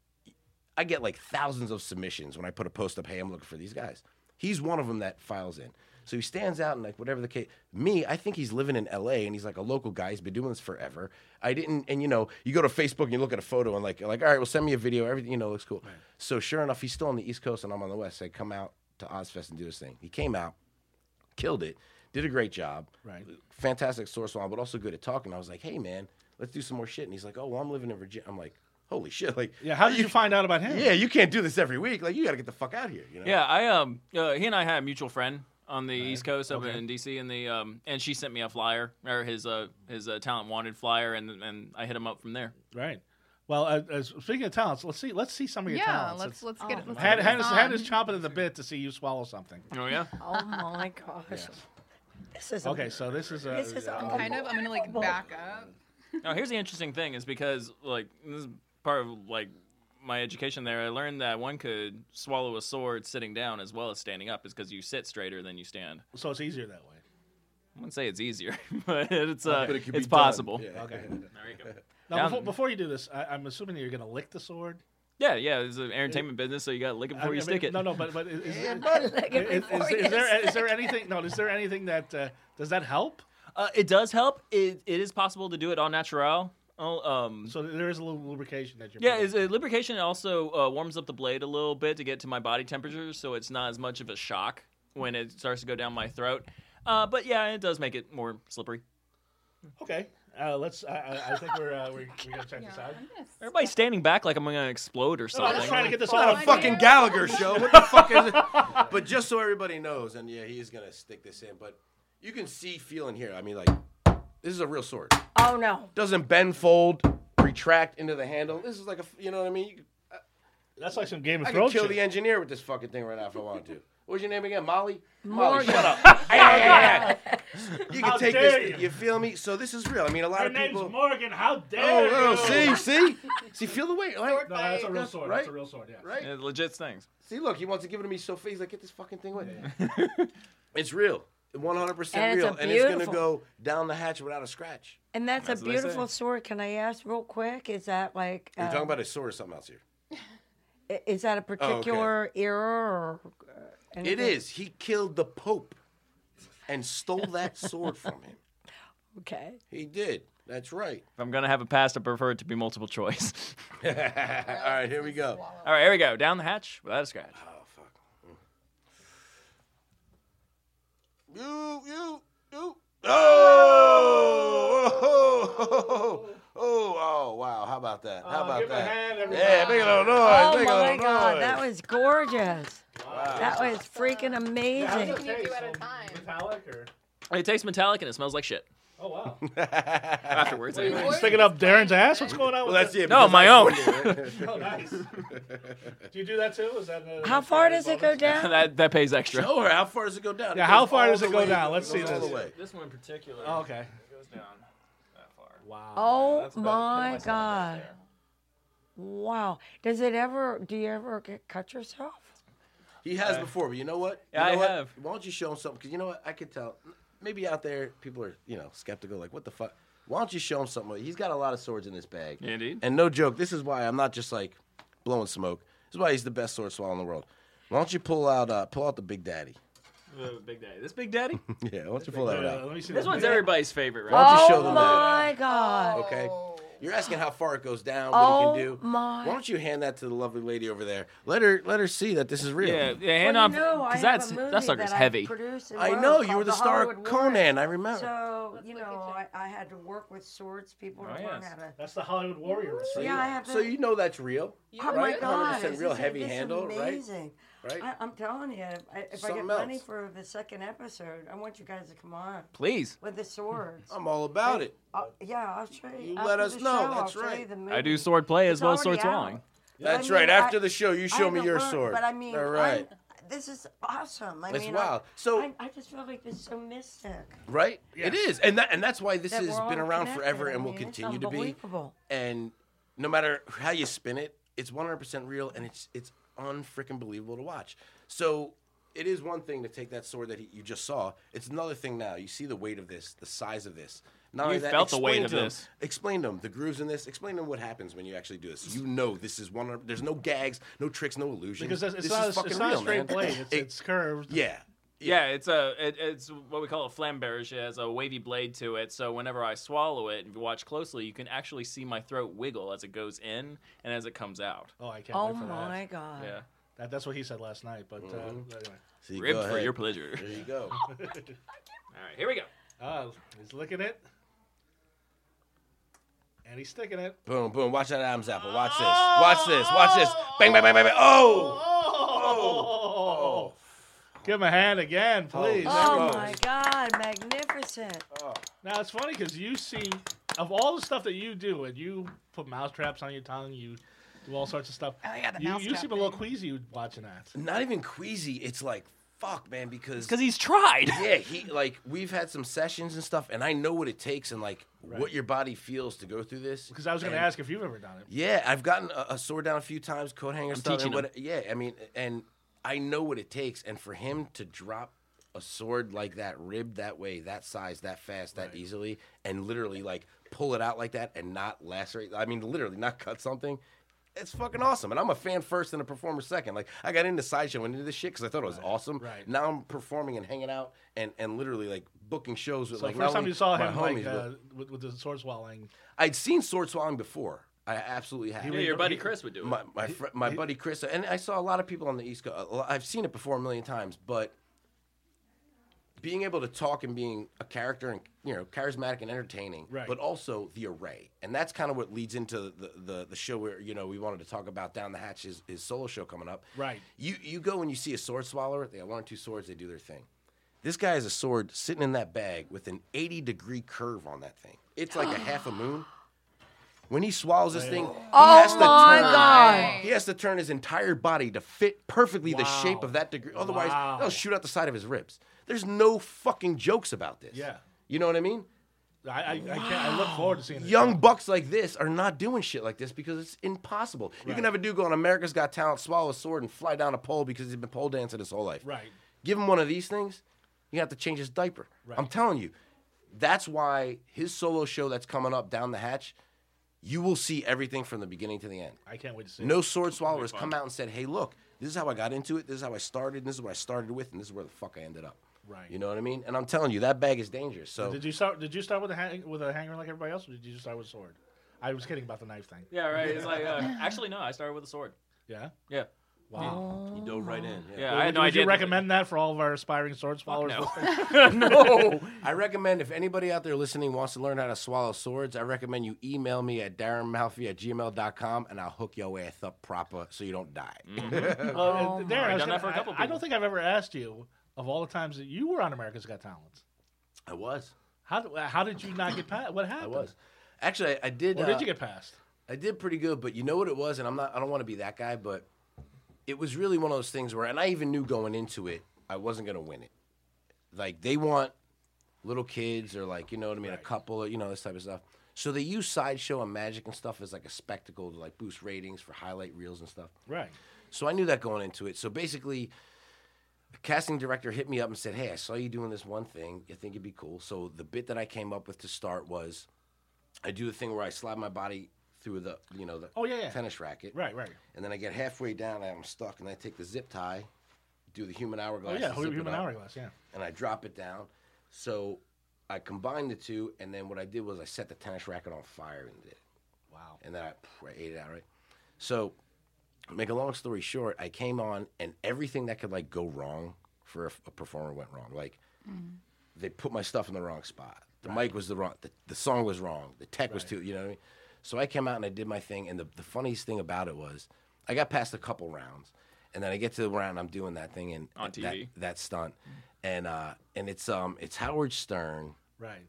I get like thousands of submissions when I put a post up, hey, I'm looking for these guys. He's one of them that files in. So he stands out and like whatever the case. Me, I think he's living in L.A. and he's like a local guy. He's been doing this forever. I didn't, and you know, you go to Facebook and you look at a photo and like all right, well, send me a video. Everything, you know, looks cool. Right. So sure enough, he's still on the East Coast and I'm on the West. So I come out to Ozfest and do this thing. He came out, killed it, did a great job.
Right.
Fantastic source but also good at talking. I was like, hey man, let's do some more shit. And he's like, oh, well, I'm living in Virginia. I'm like, holy shit! Like,
Yeah. How did you find out about him?
yeah, you can't do this every week. Like, you got to get the fuck out of here. You know?
Yeah, he and I had a mutual friend on the East Coast up
Okay.
in DC, and she sent me a flyer or his talent wanted flyer, and I hit him up from there.
Right. Well, speaking of talents, let's see some of your
Yeah,
talents.
let's get it. Let's
Had
get this on.
is chomping at the bit to see you swallow something.
Oh yeah.
Oh my gosh. This is
Okay, so this is
This is
I'm gonna like back up.
Now here's the interesting thing is because like this is part of like my education there. I learned that one could swallow a sword sitting down as well as standing up, is because you sit straighter than you stand.
so it's easier that way.
I wouldn't say it's easier, but it's
But it could be
it's
done.
possible.
Yeah.
Okay.
There you go.
Now,
Down-
before you do this, I'm assuming that you're going to lick the sword.
Yeah, it's an entertainment business, so you got to lick it before you stick it.
No, but is there anything? No, is there anything that does that help?
It does help. It is possible to do it au natural.
So there is a little lubrication that you're.
Yeah,
putting.
lubrication also warms up the blade a little bit to get to my body temperature, so it's not as much of a shock when it starts to go down my throat. But yeah, it does make it more slippery.
Okay. Let's. I think we're gonna check this out.
Everybody's standing back like I'm gonna explode or
I'm
something.
just trying to get this
It's not
all.
a fucking Gallagher show. What the fuck is it? But just so everybody knows, and yeah, he is gonna stick this in. But you can feel in here. I mean, like, this is a real sword.
Oh no.
Doesn't bend, fold, retract into the handle. This is like you know what I mean?
That's like some Game of
I could
Thrones
kill
shit.
the engineer with this fucking thing right now if I wanted to. What's your name again? Molly?
Morgan.
Molly, shut up. Yeah. You
How
can take
dare
this.
you.
You feel me? So this is real. I mean, a lot
Her
of
name's
people.
Morgan. How dare you?
See, feel the weight, right?
No, that's a real sword.
Right?
That's a real sword. Yeah.
Right?
Yeah, legit things.
See, look, he wants to give it to me so fast. He's like, get this fucking thing away. It's real. 100%
And it's
real.
a
And it's going to
beautiful-
go down the hatch without a scratch.
And that's
That's
a
what they say.
beautiful sword. Can I ask real quick? Is that like?
Are you talking about a sword or something else here?
Is that a particular era or? Anything?
It is. He killed the Pope and stole that sword from him.
Okay.
He did. That's right.
If I'm gonna have a pass, I prefer it to be multiple choice.
All right, here we go.
All right, here we go. Down the hatch without a scratch.
Oh, fuck. You. Oh, wow. How about that? How about
give a
that?
hand, everybody.
Yeah, make a little noise.
Oh
make a
my
little
God,
noise.
that was gorgeous.
Wow.
That was freaking amazing.
How's it
You do
taste?
at a
So
time.
Metallic or?
It tastes metallic and it smells like shit.
Oh wow!
Afterwards,
You
anyway.
sticking up Darren's ass? What's going on?
Well,
with
that's
this?
it.
No,
because
my
I
own.
told you, right?
Oh, nice. Do you do that too? Is that
How far does it go down?
that pays extra.
Show her. How far does it go down?
Yeah,
It
how
goes
far
all
does it
the
go
way-
down? Let's
it goes
see
all
this.
the way.
This one in particular.
Oh, okay.
Goes down that far.
Wow.
Oh
That's about
my
myself
God.
right there.
Wow. Do you ever get cut yourself?
He has before, but you know what?
Yeah,
You know
I
what?
have.
Why don't you show him something? Because you know what? I could tell. Maybe out there, people are, skeptical. Like, what the fuck? Why don't you show him something? He's got a lot of swords in this bag.
Yeah, indeed.
And no joke, this is why I'm not just, like, blowing smoke. This is why he's the best sword swallower in the world. Why don't you pull out the Big Daddy?
Big Daddy. This Big Daddy?
Yeah, why don't you pull that out?
Let me see
This
that.
one's everybody's favorite,
Why
right?
don't you show
Oh
them that?
my God.
Okay? You're asking how far it goes down,
Oh,
what he can do.
my.
Why don't you hand that to the lovely lady over there? Let her see that this is real.
Yeah,
Well,
hand
you
on,
know, I
because
have
that's
a movie
that sucker's
that
heavy.
I produced and
I
wrote
know, you
called
were the
The
star of
Hollywood
Conan,
Warrior.
I remember.
So,
Let's look at
I had to work with swords people to
Oh,
learn
yes.
how to.
That's the Hollywood Warrior. Right?
Yeah, I have.
So you know that's real,
Oh my
right?
God!
100% real
this
heavy
is
handle, right?
amazing.
Right?
I'm telling you, if I get
Something
money
else.
for the second episode, I want you guys to come on
Please.
with the swords.
I'm all about it.
Yeah, I'll show you.
You
after
let us
the
know,
show,
that's
I'll show
right.
you the
I do
movie.
sword play as
It's
well as sword
already out.
swallowing.
That's
I mean,
right. After the show, you
I
show me
haven't
your
learned,
sword.
But I mean,
all right,
this is awesome. I
That's
mean,
wild. So-
I just feel like this is so mystic.
right?
Yes.
It is, and that's why this
That
has
we're all
been around
connected.
forever
I
and will
mean, it's
continue to be.
unbelievable.
And no matter how you spin it, it's 100% real, and it's unfreaking believable to watch. So it is one thing to take that sword that you just saw. It's another thing now. You see the weight of this, the size of this. Not only
You
that,
felt the weight
explain
of
to them-
this.
Explain to them the grooves in this. Explain to them what happens when you actually do this. You know this is one. There's no gags, no tricks, no illusions.
Because it's
this
not,
is fucking
it's not
real,
a straight
man.
blade. It's curved.
Yeah.
Yeah, it's what we call a flamberge. It has a wavy blade to it, so whenever I swallow it, if you watch closely, you can actually see my throat wiggle as it goes in and as it comes out.
Oh, I can't
Oh
wait for
my
that.
God!
Yeah,
That's what he said last night. But anyway.
See,
ribbed
go
for
ahead.
your pleasure.
There you go.
All right, here we go.
Oh, he's licking it. And he's sticking it.
Boom, boom. Watch that Adam's apple. Watch this. Watch this. Watch this. Bang, bang, bang, bang, bang. Oh!
Oh! Give him a hand again, please.
Oh
There
my
goes.
God! Magnificent.
Now, it's funny because you see, of all the stuff that you do, and you put mouse traps on your tongue, you do all sorts of stuff.
Oh, yeah, the
you
mouse
seem a little
trap
queasy watching that.
Not even queasy. It's like, fuck, man, because
Because he's tried.
yeah, we've had some sessions and stuff, and I know what it takes and like what your body feels to go through this.
Because I was going to
And,
ask if you've ever done it.
Yeah, I've gotten a sword down a few times, coat hanger stuff.
teaching
And
him.
yeah, I mean, and I know what it takes, and for him to drop a sword like that, ribbed that way, that size, that fast, that easily, and literally like pull it out like that and not lacerate. I mean, literally not cut something. It's fucking awesome, and I'm a fan first and a performer second. Like I got into Sideshow and into this shit because I thought it was awesome.
Right.
Now I'm performing and hanging out and literally like booking shows with
So
like
the first
not
time
only
you saw
my
him
homies,
like
but
with the sword swallowing,
I'd seen sword swallowing before. I absolutely have.
Yeah, your buddy Chris would do it.
My buddy Chris, and I saw a lot of people on the East Coast. I've seen it before a million times, but being able to talk and being a character and charismatic and entertaining,
Right.
but also the array, and that's kind of what leads into the show where we wanted to talk about Down the Hatch, his solo show coming up.
Right.
You go and you see a sword swallower. They have 1 or 2 swords. They do their thing. This guy has a sword sitting in that bag with an 80-degree curve on that thing. It's like a half a moon. When he swallows this thing,
Oh my God!
he has to turn his entire body to fit perfectly the shape
Wow.
of that degree. Otherwise,
Wow.
they'll shoot out the side of his ribs. There's no fucking jokes about this.
Yeah.
You know what I mean?
I can't. I look forward to seeing it.
Young bucks like this are not doing shit like this because it's impossible. You can have a dude go on America's Got Talent, swallow a sword, and fly down a pole because he's been pole dancing his whole life.
Right.
Give him one of these things, you have to change his diaper.
Right.
I'm telling you. That's why his solo show that's coming up, Down the Hatch, you will see everything from the beginning to the end.
I can't wait to see it.
No sword swallowers come out and said, hey, look, This is how I got into it. This is how I started. And this is what I started with, and this is where the fuck I ended up.
Right.
You know what I mean? And I'm telling you, that bag is dangerous. So
Did you start with a hanger like everybody else, or did you start with a sword? I was kidding about the knife thing.
Yeah, right. It's like actually no. I started with a sword.
Yeah.
Yeah.
Wow.
you dove right in.
Yeah, I had no
Would
idea.
you recommend that for all of our aspiring swords followers?
No.
No. I recommend if anybody out there listening wants to learn how to swallow swords, I recommend you email me at darrenmalfi@gmail.com and I'll hook your ass up proper so you don't die.
Darren,
I've done that for a couple
I
people.
don't think I've ever asked you of all the times that you were on America's Got Talent.
I was.
How did you not get past? What happened?
I was. Actually, I did.
Or did you get past?
I did pretty good, but you know what it was, and I don't want to be that guy, but it was really one of those things where, and I even knew going into it, I wasn't going to win it. Like, they want little kids or, like, you know what I mean, a couple, you know, this type of stuff. So they use Sideshow and Magic and stuff as, like, a spectacle to, like, boost ratings for highlight reels and stuff.
Right.
So I knew that going into it. So basically, the casting director hit me up and said, hey, I saw you doing this one thing. You think it'd be cool? So the bit that I came up with to start was I do the thing where I slide my body through the, you know, the tennis racket.
Right.
And then I get halfway down and I'm stuck, and I take the zip tie, do the human hourglass.
Oh, yeah,
zip it
human
up,
hourglass, yeah.
and I drop it down. So I combined the two, and then what I did was I set the tennis racket on fire and did it.
Wow.
And then I ate it out, right? So, make a long story short, I came on, and everything that could, like, go wrong for a performer went wrong. Like, they put my stuff in the wrong spot. The mic was the wrong, the song was wrong. The tech was too, you know what I mean? So I came out and I did my thing, and the funniest thing about it was I got past a couple rounds, and then I get to the round, I'm doing that thing and
On TV.
that stunt, and it's Howard Stern,
Right.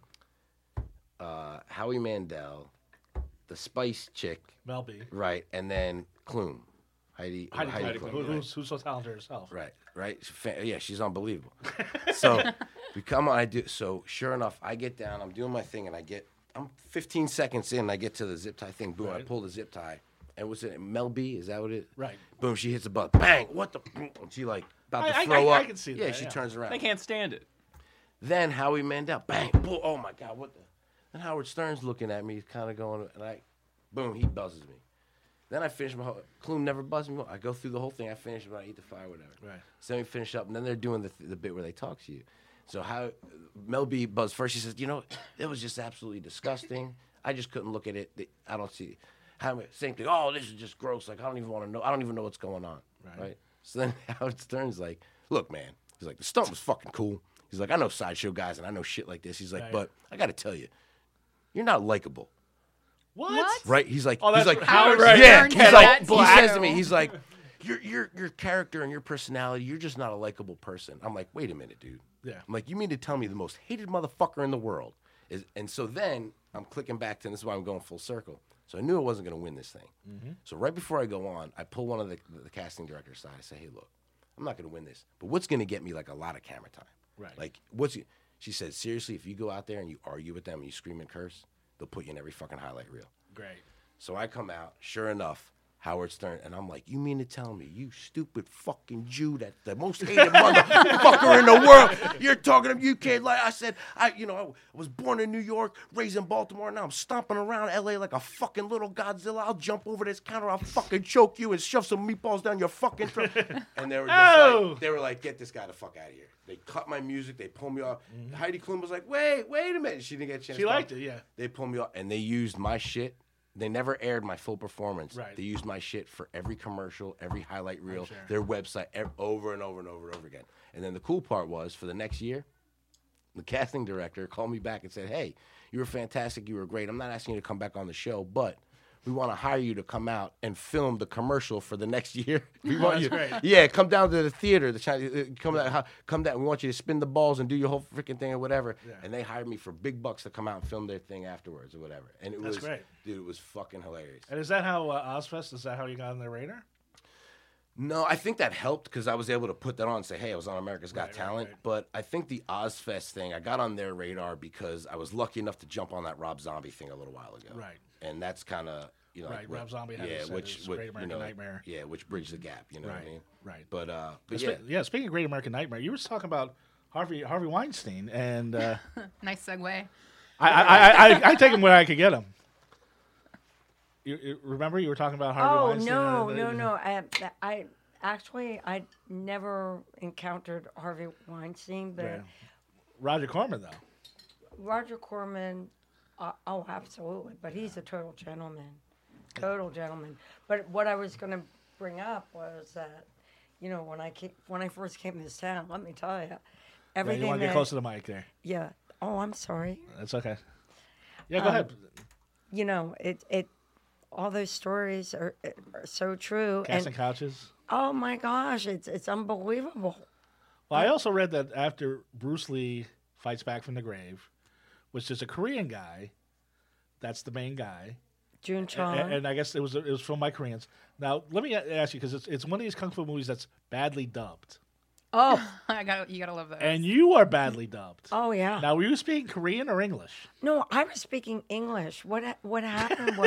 Howie Mandel, the Spice chick,
Mel B.
right, and then Klum, Heidi Klum,
Who's so talented herself.
right, yeah, she's unbelievable. So we come on, so sure enough, I get down, I'm doing my thing, and I'm 15 seconds in, I get to the zip tie thing, boom, I pull the zip tie, and what's it, Mel B, is that what it is?
Right.
Boom, she hits the button, bang, what the, and she like about to throw up.
I can see that,
yeah, she turns around.
They can't stand it.
Then Howie Mandel, bang, boom, oh my God, what the, then Howard Stern's looking at me, he's kind of going, and boom, he buzzes me. Then I finish my whole, Klum never buzzed me. I go through the whole thing, I finish, but I eat the fire, whatever.
Right.
So then we finish up, and then they're doing the bit where they talk to you. So how Mel B buzzed first, she says, you know, it was just absolutely disgusting. I just couldn't look at it. I don't see same thing. Oh, this is just gross. Like, I don't even want to know. I don't even know what's going on. Right. So then Howard Stern's like, look, man. He's like, the stunt was fucking cool. He's like, I know Sideshow guys and I know shit like this. He's like, but I got to tell you, you're not likable.
What?
Right? He's like,
that's
he's like,
Howard
yeah.
Stern
He's
said
like,
that to
he says to
you.
me, he's like, your character and your personality, you're just not a likable person. I'm like, wait a minute, dude.
Yeah.
I'm like, you mean to tell me the most hated motherfucker in the world is? And so then I'm clicking back to, and this is why I'm going full circle. So I knew I wasn't going to win this thing. Mm-hmm. So right before I go on, I pull one of the casting directors aside. I say, hey, look, I'm not going to win this, but what's going to get me like a lot of camera time?
Right.
Like, she said, seriously, if you go out there and you argue with them and you scream and curse, they'll put you in every fucking highlight reel.
Great.
So I come out, sure enough, Howard Stern, and I'm like, you mean to tell me, you stupid fucking Jew, that the most hated motherfucker in the world, you're talking to you kid like I said, I was born in New York, raised in Baltimore, now I'm stomping around LA like a fucking little Godzilla. I'll jump over this counter, I'll fucking choke you and shove some meatballs down your fucking throat. And they were just they were like, get this guy the fuck out of here. They cut my music, they pulled me off. Heidi Klum was like, wait a minute. She didn't get a chance.
She liked it, yeah.
They pulled me off and they used my shit. They never aired my full performance.
Right.
They used my shit for every commercial, every highlight reel, their website, over and over and over and over again. And then the cool part was, for the next year, the casting director called me back and said, hey, you were fantastic, you were great. I'm not asking you to come back on the show, but we want to hire you to come out and film the commercial for the next year. We want you,
great.
yeah, come down to the theater. Come down. We want you to spin the balls and do your whole freaking thing or whatever. Yeah. And they hired me for big bucks to come out and film their thing afterwards or whatever. And it was
great,
dude. It was fucking hilarious.
And is that how Ozfest? Is that how you got on their radar?
No, I think that helped because I was able to put that on and say, hey, I was on America's Got Talent. Right. But I think the Ozfest thing, I got on their radar because I was lucky enough to jump on that Rob Zombie thing a little while ago.
Right.
And that's kind of.
Right, Rob Zombie had his Great American Nightmare.
Yeah, which bridged the gap, you know what I mean?
Right.
But
yeah. Speaking of Great American Nightmare, you were talking about Harvey Weinstein, and
nice segue.
I take him where I could get him. You remember you were talking about Harvey Weinstein?
No. actually, I never encountered Harvey Weinstein, but
Yeah. Roger Corman, though.
Roger Corman, oh, absolutely. But he's a total gentleman. Total gentleman. But what I was going to bring up was that, you know, when I first came to this town, let me tell you,
Yeah,
everything.
you want to get close to the mic there.
Yeah. Oh, I'm sorry.
That's okay. Yeah, go ahead.
You know, all those stories are so true.
Casting couches.
Oh my gosh, it's unbelievable.
Well, I also read that after Bruce Lee fights back from the grave, which is a Korean guy, that's the main guy.
Jun Chong.
And I guess it was filmed by Koreans. Now, let me ask you, because it's one of these kung fu movies that's badly dubbed.
Oh,
You gotta love those.
And you are badly dubbed.
oh yeah.
Now, were you speaking Korean or English?
No, I was speaking English. What happened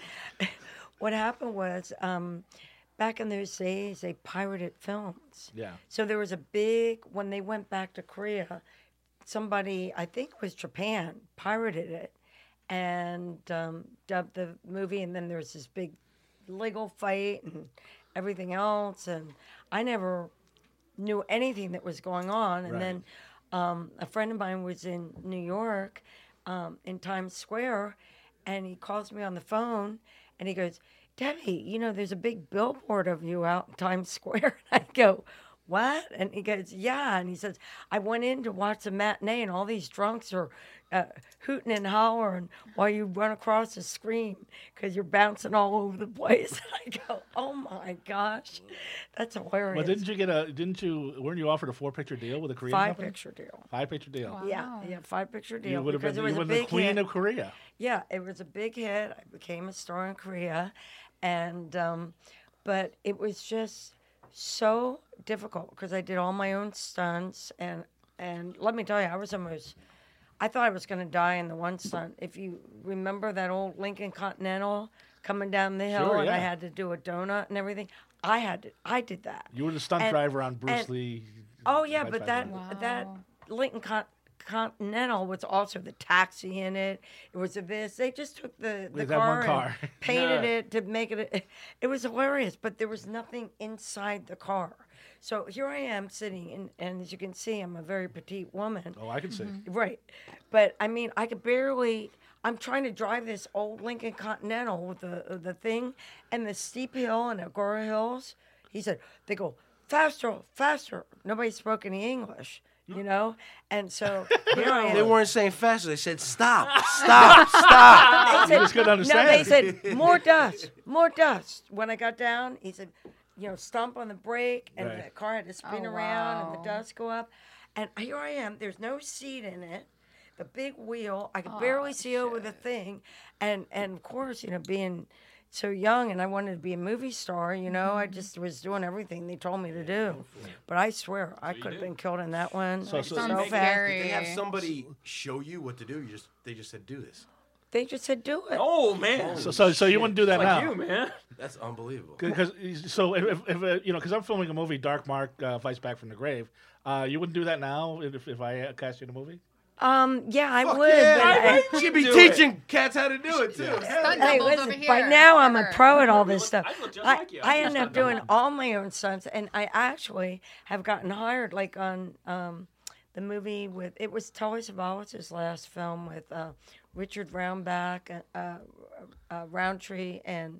was, back in those days they pirated films.
Yeah.
So there was when they went back to Korea, somebody, I think it was Japan, pirated it and dubbed the movie, and then there was this big legal fight and everything else, and I never knew anything that was going on. And
Right.
then a friend of mine was in New York, in Times Square, and he calls me on the phone, and he goes, "Debbie, you know, there's a big billboard of you out in Times Square." And I go, "What?" And he goes, "Yeah." And he says, "I went in to watch the matinee, and all these drunks are hooting and hollering while you run across the screen because you're bouncing all over the place." And I go, "Oh my gosh, that's hilarious."
Well, weren't you offered a 4-picture deal with a Korean company?
5-picture deal.
5-picture deal.
Wow.
Yeah, 5-picture deal.
You would have
because
been,
it was
you
a
would have been
big
queen
hit.
of Korea.
Yeah, it was a big hit. I became a star in Korea, and but it was just so difficult because I did all my own stunts, and let me tell you, I thought I was going to die in the one stunt. If you remember that old Lincoln Continental coming down the hill,
Sure,
and I
yeah.
had to do a donut and everything, I did that.
You were the stunt
And-
driver on Bruce
and-
Lee.
Oh yeah,
Fights
but
Back
that
from
Wow.
Lincoln Continental was also the taxi in it. It was this. They just took the
That
car,
one
and
car.
painted it to make it. It was hilarious, but there was nothing inside the car. So here I am sitting, and as you can see, I'm a very petite woman.
Oh, I can see.
Right. But I mean, I could barely. I'm trying to drive this old Lincoln Continental with the thing and the steep hill and Agora Hills. He said, they go, faster, faster. Nobody spoke any English, you know? And so here I am.
They weren't saying faster. They said stop, stop, stop.
You just couldn't understand.
No, they said, more dust, more dust. When I got down, he said, you know, stomp on the brake, and
Right.
the car had to spin
Oh,
around and
wow.
the dust go up. And here I am. There's no seat in it. The big wheel. I could barely see over the thing. And of course, you know, being so young and I wanted to be a movie star, you know, I just was doing everything they told me to do. But I swear, I could have been killed in that one so
Sounds
fast.
scary.
Did they have somebody show you what to do? They just said do this.
They just said, do it.
Oh man,
So you wouldn't do that
like
now?
you, man.
That's unbelievable.
Because if you know, because I'm filming a movie, Dark Mark Fights Back from the Grave. You wouldn't do that now if I cast you in a movie?
Yeah, I
Fuck
would.
yeah,
but
she'd be
Do
teaching cats how to do it too.
Stunt
Hey,
doubles
listen,
over here.
by now I'm a
Sure.
pro at all this stuff.
I look just
I,
like you.
I ended up doing all my own stunts, and I actually have gotten hired, like on the movie with, it was Tully Savalas' last film with Richard Roundback, Roundtree, and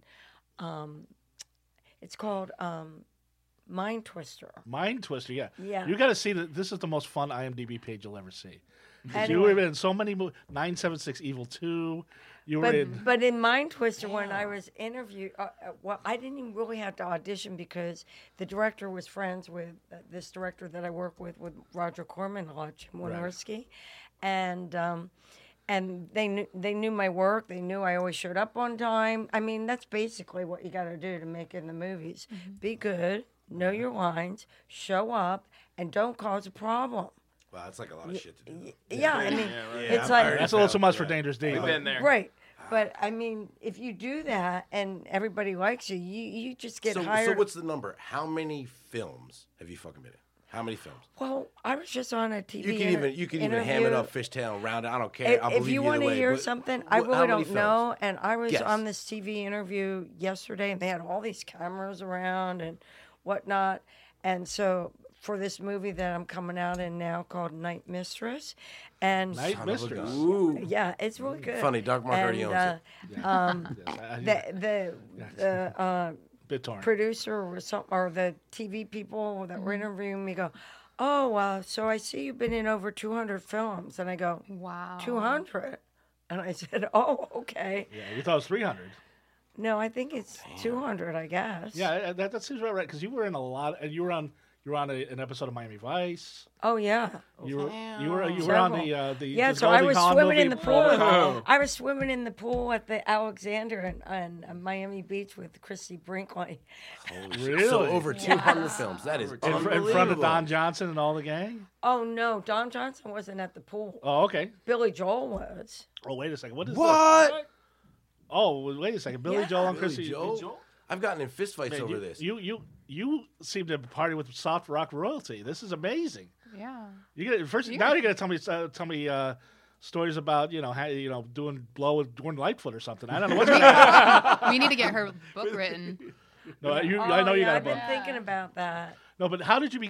it's called Mind Twister.
Mind Twister, yeah.
Yeah.
You got to see that. This is the most fun IMDb page you'll ever see. 'Cause You
Anyway.
were in so many movies. 976 Evil 2. You were in.
But in Mind Twister, when I was interviewed, well, I didn't even really have to audition because the director was friends with this director that I work with Roger Corman, Jim Wynorski, and they knew my work. They knew I always showed up on time. I mean, that's basically what you got to do to make it in the movies: be good, know your lines, show up, and don't cause a problem.
Wow, that's like a lot of shit to do.
Yeah, I mean,
right.
it's
I'm
like
already
That's a little too much for
yeah.
Dangerous Dave.
We've been there.
right. But I mean, if you do that and everybody likes you, you just get
So
hired.
what's the number? How many films have you fucking been in? How many films?
Well, I was just on a TV.
You can even ham it up, fishtail, round it. I don't care. I'll
If
believe
you
either
want to
way,
hear
but
something, I
how
really
many
don't
films?
know. And I was
Yes.
on this TV interview yesterday, and they had all these cameras around and whatnot. And so for this movie that I'm coming out in now called Night Mistress, and
Night Mistress.
Ooh.
yeah, it's really good.
Funny, Dark Mark already owns
The
BitTorrent.
producer or something, or the TV people that were interviewing me go, "Oh, so I see you've been in over 200 films," and I go,
Wow.
200, and I said, "Oh, okay."
Yeah, we thought it was 300.
No, I think it's 200, I guess.
Yeah, that seems right because you were in a lot, and you were on an episode of Miami Vice.
Oh yeah.
You were on
Several.
the
Yeah,
the
so I
Goldie
was
Hawn
swimming
movie,
in the pool.
Goldie Hawn.
I was swimming in the pool at the Alexander and Miami Beach with Christy Brinkley.
Really?
So over 200 films. That is
in
unbelievable.
front of Don Johnson and all the gang.
Oh no, Don Johnson wasn't at the pool.
Oh, okay.
Billy Joel was.
Oh, wait a second. What is
What?
this? Oh, wait a second. Billy
Yeah.
Joel and
Billy
Chrissy.
Joel? I've gotten in fistfights
Man,
over this.
You seem to party with soft rock royalty. This is amazing.
Yeah.
Now you're gonna tell me stories about doing blow with Gordon Lightfoot or something. I don't know what's going on.
We need to get her book written.
No, I know you
yeah,
got a
I've
book.
been thinking about that.
No, but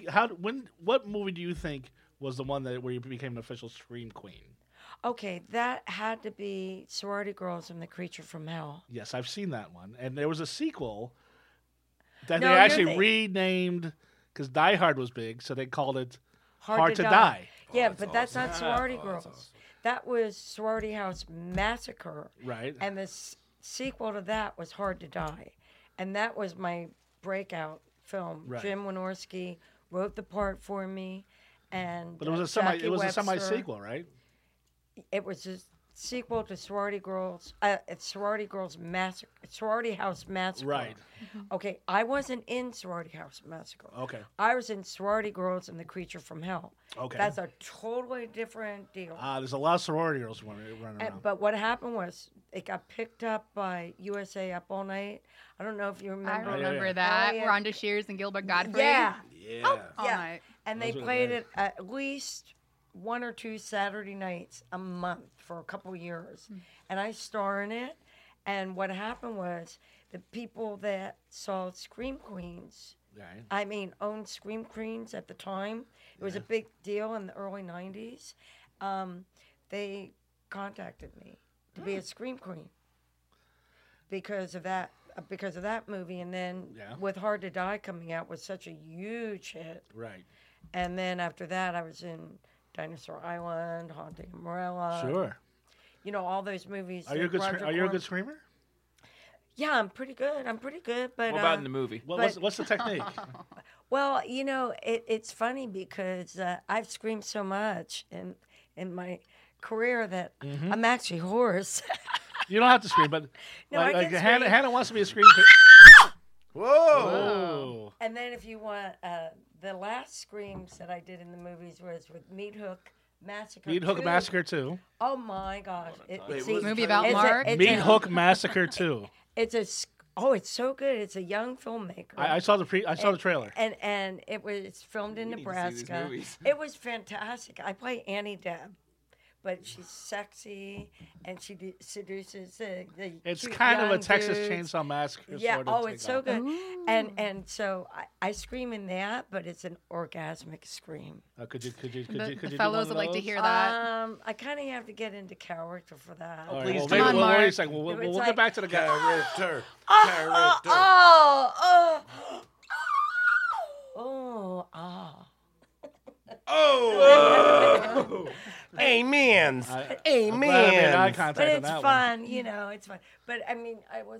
what movie do you think was the one where you became an official scream queen?
Okay, that had to be Sorority Girls and the Creature from Hell.
Yes, I've seen that one, and there was a sequel that
No,
they
you're
actually renamed because Die Hard was big, so they called it Hard to Die.
Yeah,
that's
but that's
awesome.
not Sorority
Oh,
Girls.
that's awesome.
That was Sorority House Massacre.
Right.
And the sequel to that was Hard to Die. And that was my breakout film.
Right.
Jim Wynorski wrote the part for me. And
But it was
Jackie
a
Webster.
semi sequel, right?
It was a sequel to Sorority Girls Massacre, Sorority House Massacre.
Right.
Okay, I wasn't in Sorority House Massacre.
Okay.
I was in Sorority Girls and the Creature from Hell.
Okay.
That's a totally different deal.
There's a lot of sorority girls running around.
But what happened was it got picked up by USA Up All Night. I don't know if you
I
remember.
remember
yeah.
that.
Oh, yeah.
Rhonda Shears and Gilbert Godfrey.
Yeah.
Yeah.
All
yeah.
night.
And they
Those were the
played
days.
it at least 1 or 2 Saturday nights a month for a couple years. And I star in it. And what happened was the people that saw Scream Queens, owned Scream Queens at the time. It was a big deal in the early 90s. They contacted me to be a Scream Queen because of that movie. And then with Hard to Die coming out was such a huge hit.
Right.
And then after that, I was in Dinosaur Island, Haunting Umbrella.
Sure.
You know, all those movies.
Are you a good screamer?
Yeah, I'm pretty good. But
What about in the movie?
What's the technique?
well, you know, it's funny because I've screamed so much in my career that I'm actually hoarse.
You don't have to scream, but
No, I can
Hannah,
scream.
Hannah wants to be a scream queen.
Whoa.
Oh.
And then if you want, the last screams that I did in the movies was with Meat Hook Massacre.
Meat Hook
2.
Massacre 2.
Oh my gosh!
Wait, what was
Movie
the
about
title?
Mark.
Meat Hook Massacre 2.
It's so good. It's a young filmmaker.
I saw the trailer.
And it was filmed in
We need to see these
Nebraska.
movies.
It was fantastic. I play Annie Deb, but she's sexy and she seduces the
It's
cute
kind of a
young
Texas
dudes.
Chainsaw Massacre
Yeah.
sort of
Oh, it's so
takeoff.
good. And so I scream in that, but it's an orgasmic scream.
Could you
The
do
fellows
one
would
of
like to
those?
hear that.
I kind of have to get into character for that.
All right,
Please
well,
do.
maybe-
Come on,
well, wait a
Mark.
second. We'll
It's
get
like-
back to the guy.
Character. Character. Oh. Amen.
I'm glad I made eye
Amen.
contact
But
on
it's
that
fun, you know, it's fun. But I mean, I was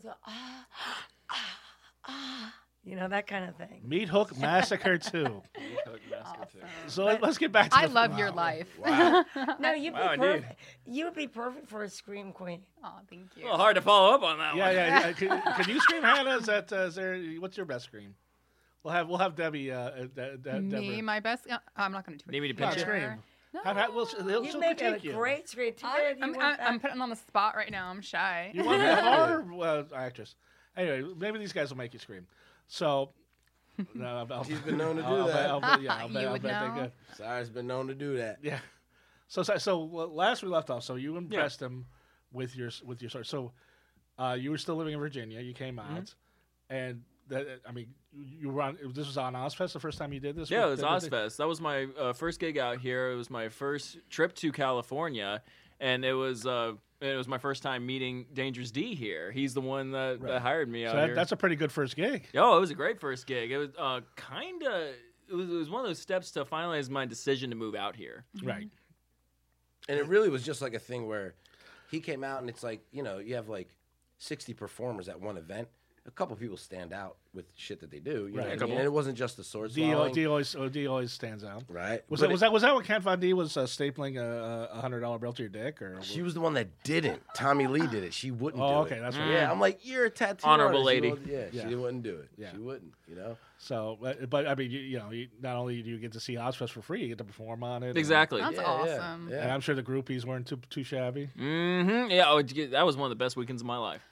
you know, that kind of thing.
one. Meat Hook Massacre 2. So let's get back to
I
the
love your life.
Wow.
No, you'd
Wow,
be
indeed.
perfect. You would be perfect for a scream queen.
Oh, thank you.
Well, hard to follow up on that one.
Yeah. Can you scream, Hannah? Is there? What's your best scream? We'll have Debbie.
Me,
Deborah.
my best. I'm not going to do it.
Need me to
No,
pinch it?
scream.
No.
You
She'll
make a
critique you.
great scream. Too bad you
I'm
went back.
putting on the spot right now. I'm shy.
You want to be a horror actress? Anyway, maybe these guys will make you scream. So, no,
He's been known to do
I'll
that.
bet- I'll bet- yeah, I'll
You
bet- I'll
would
bet they
know.
could.
Cyrus been known to do that.
Yeah. So last we left off. So you impressed him with your story. So you were still living in Virginia. You came out, and I mean, you were on. This was on Ozfest the first time you did this.
Yeah, it was Ozfest. That was my first gig out here. It was my first trip to California, and it was my first time meeting Dangerous D here. He's the one that hired me out here.
That's a pretty good first gig.
Oh, it was a great first gig. It was it was one of those steps to finalize my decision to move out here.
Right.
And it really was just like a thing where he came out, and it's like, you have like 60 performers at one event. A couple people stand out with shit that they do. You know what I mean? And it wasn't just the sword swallowing.
D always stands out.
Right.
Was that what Kat Von D was stapling a $100 bill to your dick? Or
she was the one that didn't. Tommy Lee did it. She wouldn't do it.
Oh, okay, that's right.
Yeah, I'm like, you're a tattoo
honorable
artist.
lady.
She wouldn't do it.
Yeah.
She wouldn't,
So, but I mean, you not only do you get to see Ozfest for free, you get to perform on it.
Exactly.
That's awesome.
And I'm sure the groupies weren't too shabby.
Mm-hmm. Yeah, that was one of the best weekends of my life.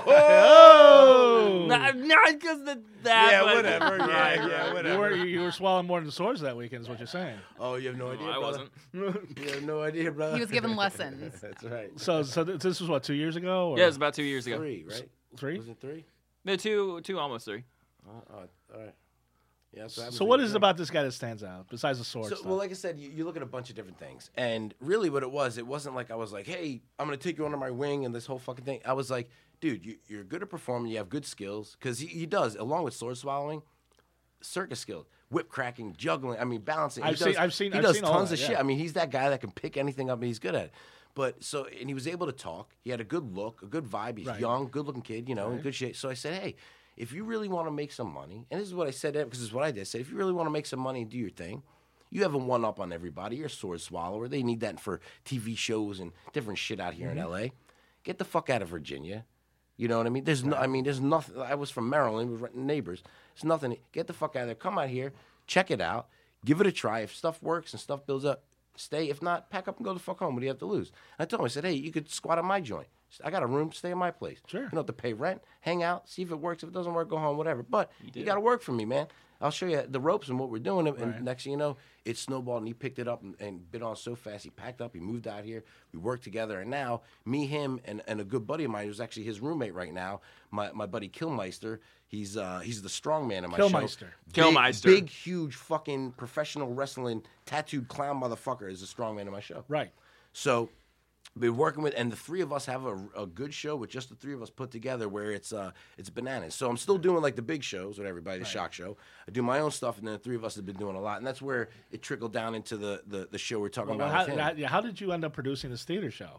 Oh!
Not because of that.
Yeah,
but-
whatever. Yeah, whatever.
You were swallowing more than swords that weekend, is what you're saying.
Oh, you have no idea,
I
brother?
wasn't.
You have no idea, brother.
He was given lessons.
That's right.
So this was what, 2 years ago? Or?
Yeah, it was about 2 years ago.
3, right?
3?
Was it 3?
No, two, almost 3.
All right. Yeah,
So what is it about this guy that stands out besides the sword stuff?
Well, like I said, you look at a bunch of different things, and really, what it wasn't like I was like, "Hey, I'm gonna take you under my wing," and this whole fucking thing. I was like, "Dude, you're good at performing. You have good skills," because he does, along with sword swallowing, circus skills, whip cracking, juggling. I mean, balancing.
I've seen
He does
all
tons
that,
of shit. I mean, he's that guy that can pick anything up, and he's good at it. And he was able to talk. He had a good look, a good vibe. He's young, good-looking kid, in good shape. So I said, "Hey, if you really want to make some money," and this is what I said, because this is what I did. I said, if you really want to make some money and do your thing, you have a one-up on everybody. You're a sword swallower. They need that for TV shows and different shit out here in L.A. Get the fuck out of Virginia. You know what I mean? There's nothing. I was from Maryland. We were neighbors. There's nothing. Get the fuck out of there. Come out here. Check it out. Give it a try. If stuff works and stuff builds up, stay. If not, pack up and go the fuck home. What do you have to lose? I told him, I said, hey, you could squat on my joint. I got a room, stay in my place.
Sure.
You don't have to pay rent, hang out, see if it works. If it doesn't work, go home, whatever. But you got to work for me, man. I'll show you the ropes and what we're doing. And next thing you know, it snowballed, and he picked it up and bit on so fast. He packed up, he moved out here. We worked together. And now, me, him, and a good buddy of mine, who's actually his roommate right now, my buddy Killmeister, he's the strongman in my show.
Killmeister.
Big, huge, fucking professional wrestling, tattooed clown motherfucker is the strongman in my show.
Right.
So, been working with, and the three of us have a good show with just the three of us put together, where it's bananas. So I'm still doing like the big shows with everybody, the shock show. I do my own stuff, and then the three of us have been doing a lot, and that's where it trickled down into the show we're talking about.
How did you end up producing this theater show?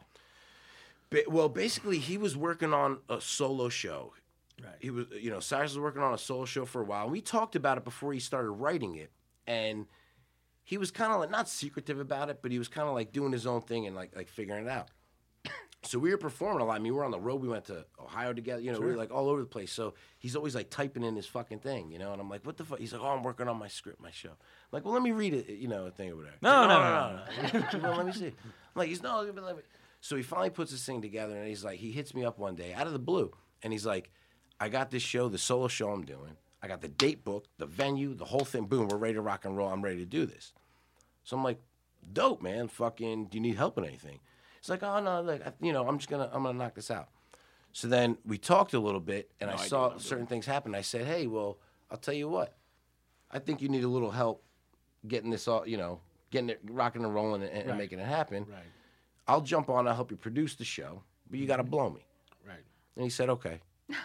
Well, basically, he was working on a solo show.
Right.
He was, Cyrus was working on a solo show for a while. We talked about it before he started writing it, and he was kind of like, not secretive about it, but he was kind of like doing his own thing and like figuring it out. So we were performing a lot. I mean, we were on the road. We went to Ohio together. We were like all over the place. So he's always like typing in his fucking thing, and I'm like, what the fuck? He's like, oh, I'm working on my script, my show. I'm like, well, let me read it, a thing over there.
No.
Well, let me see. I'm like, so he finally puts this thing together, and he's like, he hits me up one day out of the blue, and he's like, I got this show, the solo show I'm doing. I got the date book, the venue, the whole thing. Boom, we're ready to rock and roll. I'm ready to do this. So I'm like, dope, man. Fucking, do you need help with anything? He's like, oh no, like I'm gonna knock this out. So then we talked a little bit, and I saw certain things happen. I said, hey, well, I'll tell you what. I think you need a little help getting this all, getting it rocking and rolling and making it happen.
Right.
I'll jump on. I'll help you produce the show, but you got to blow me.
Right.
And he said, okay.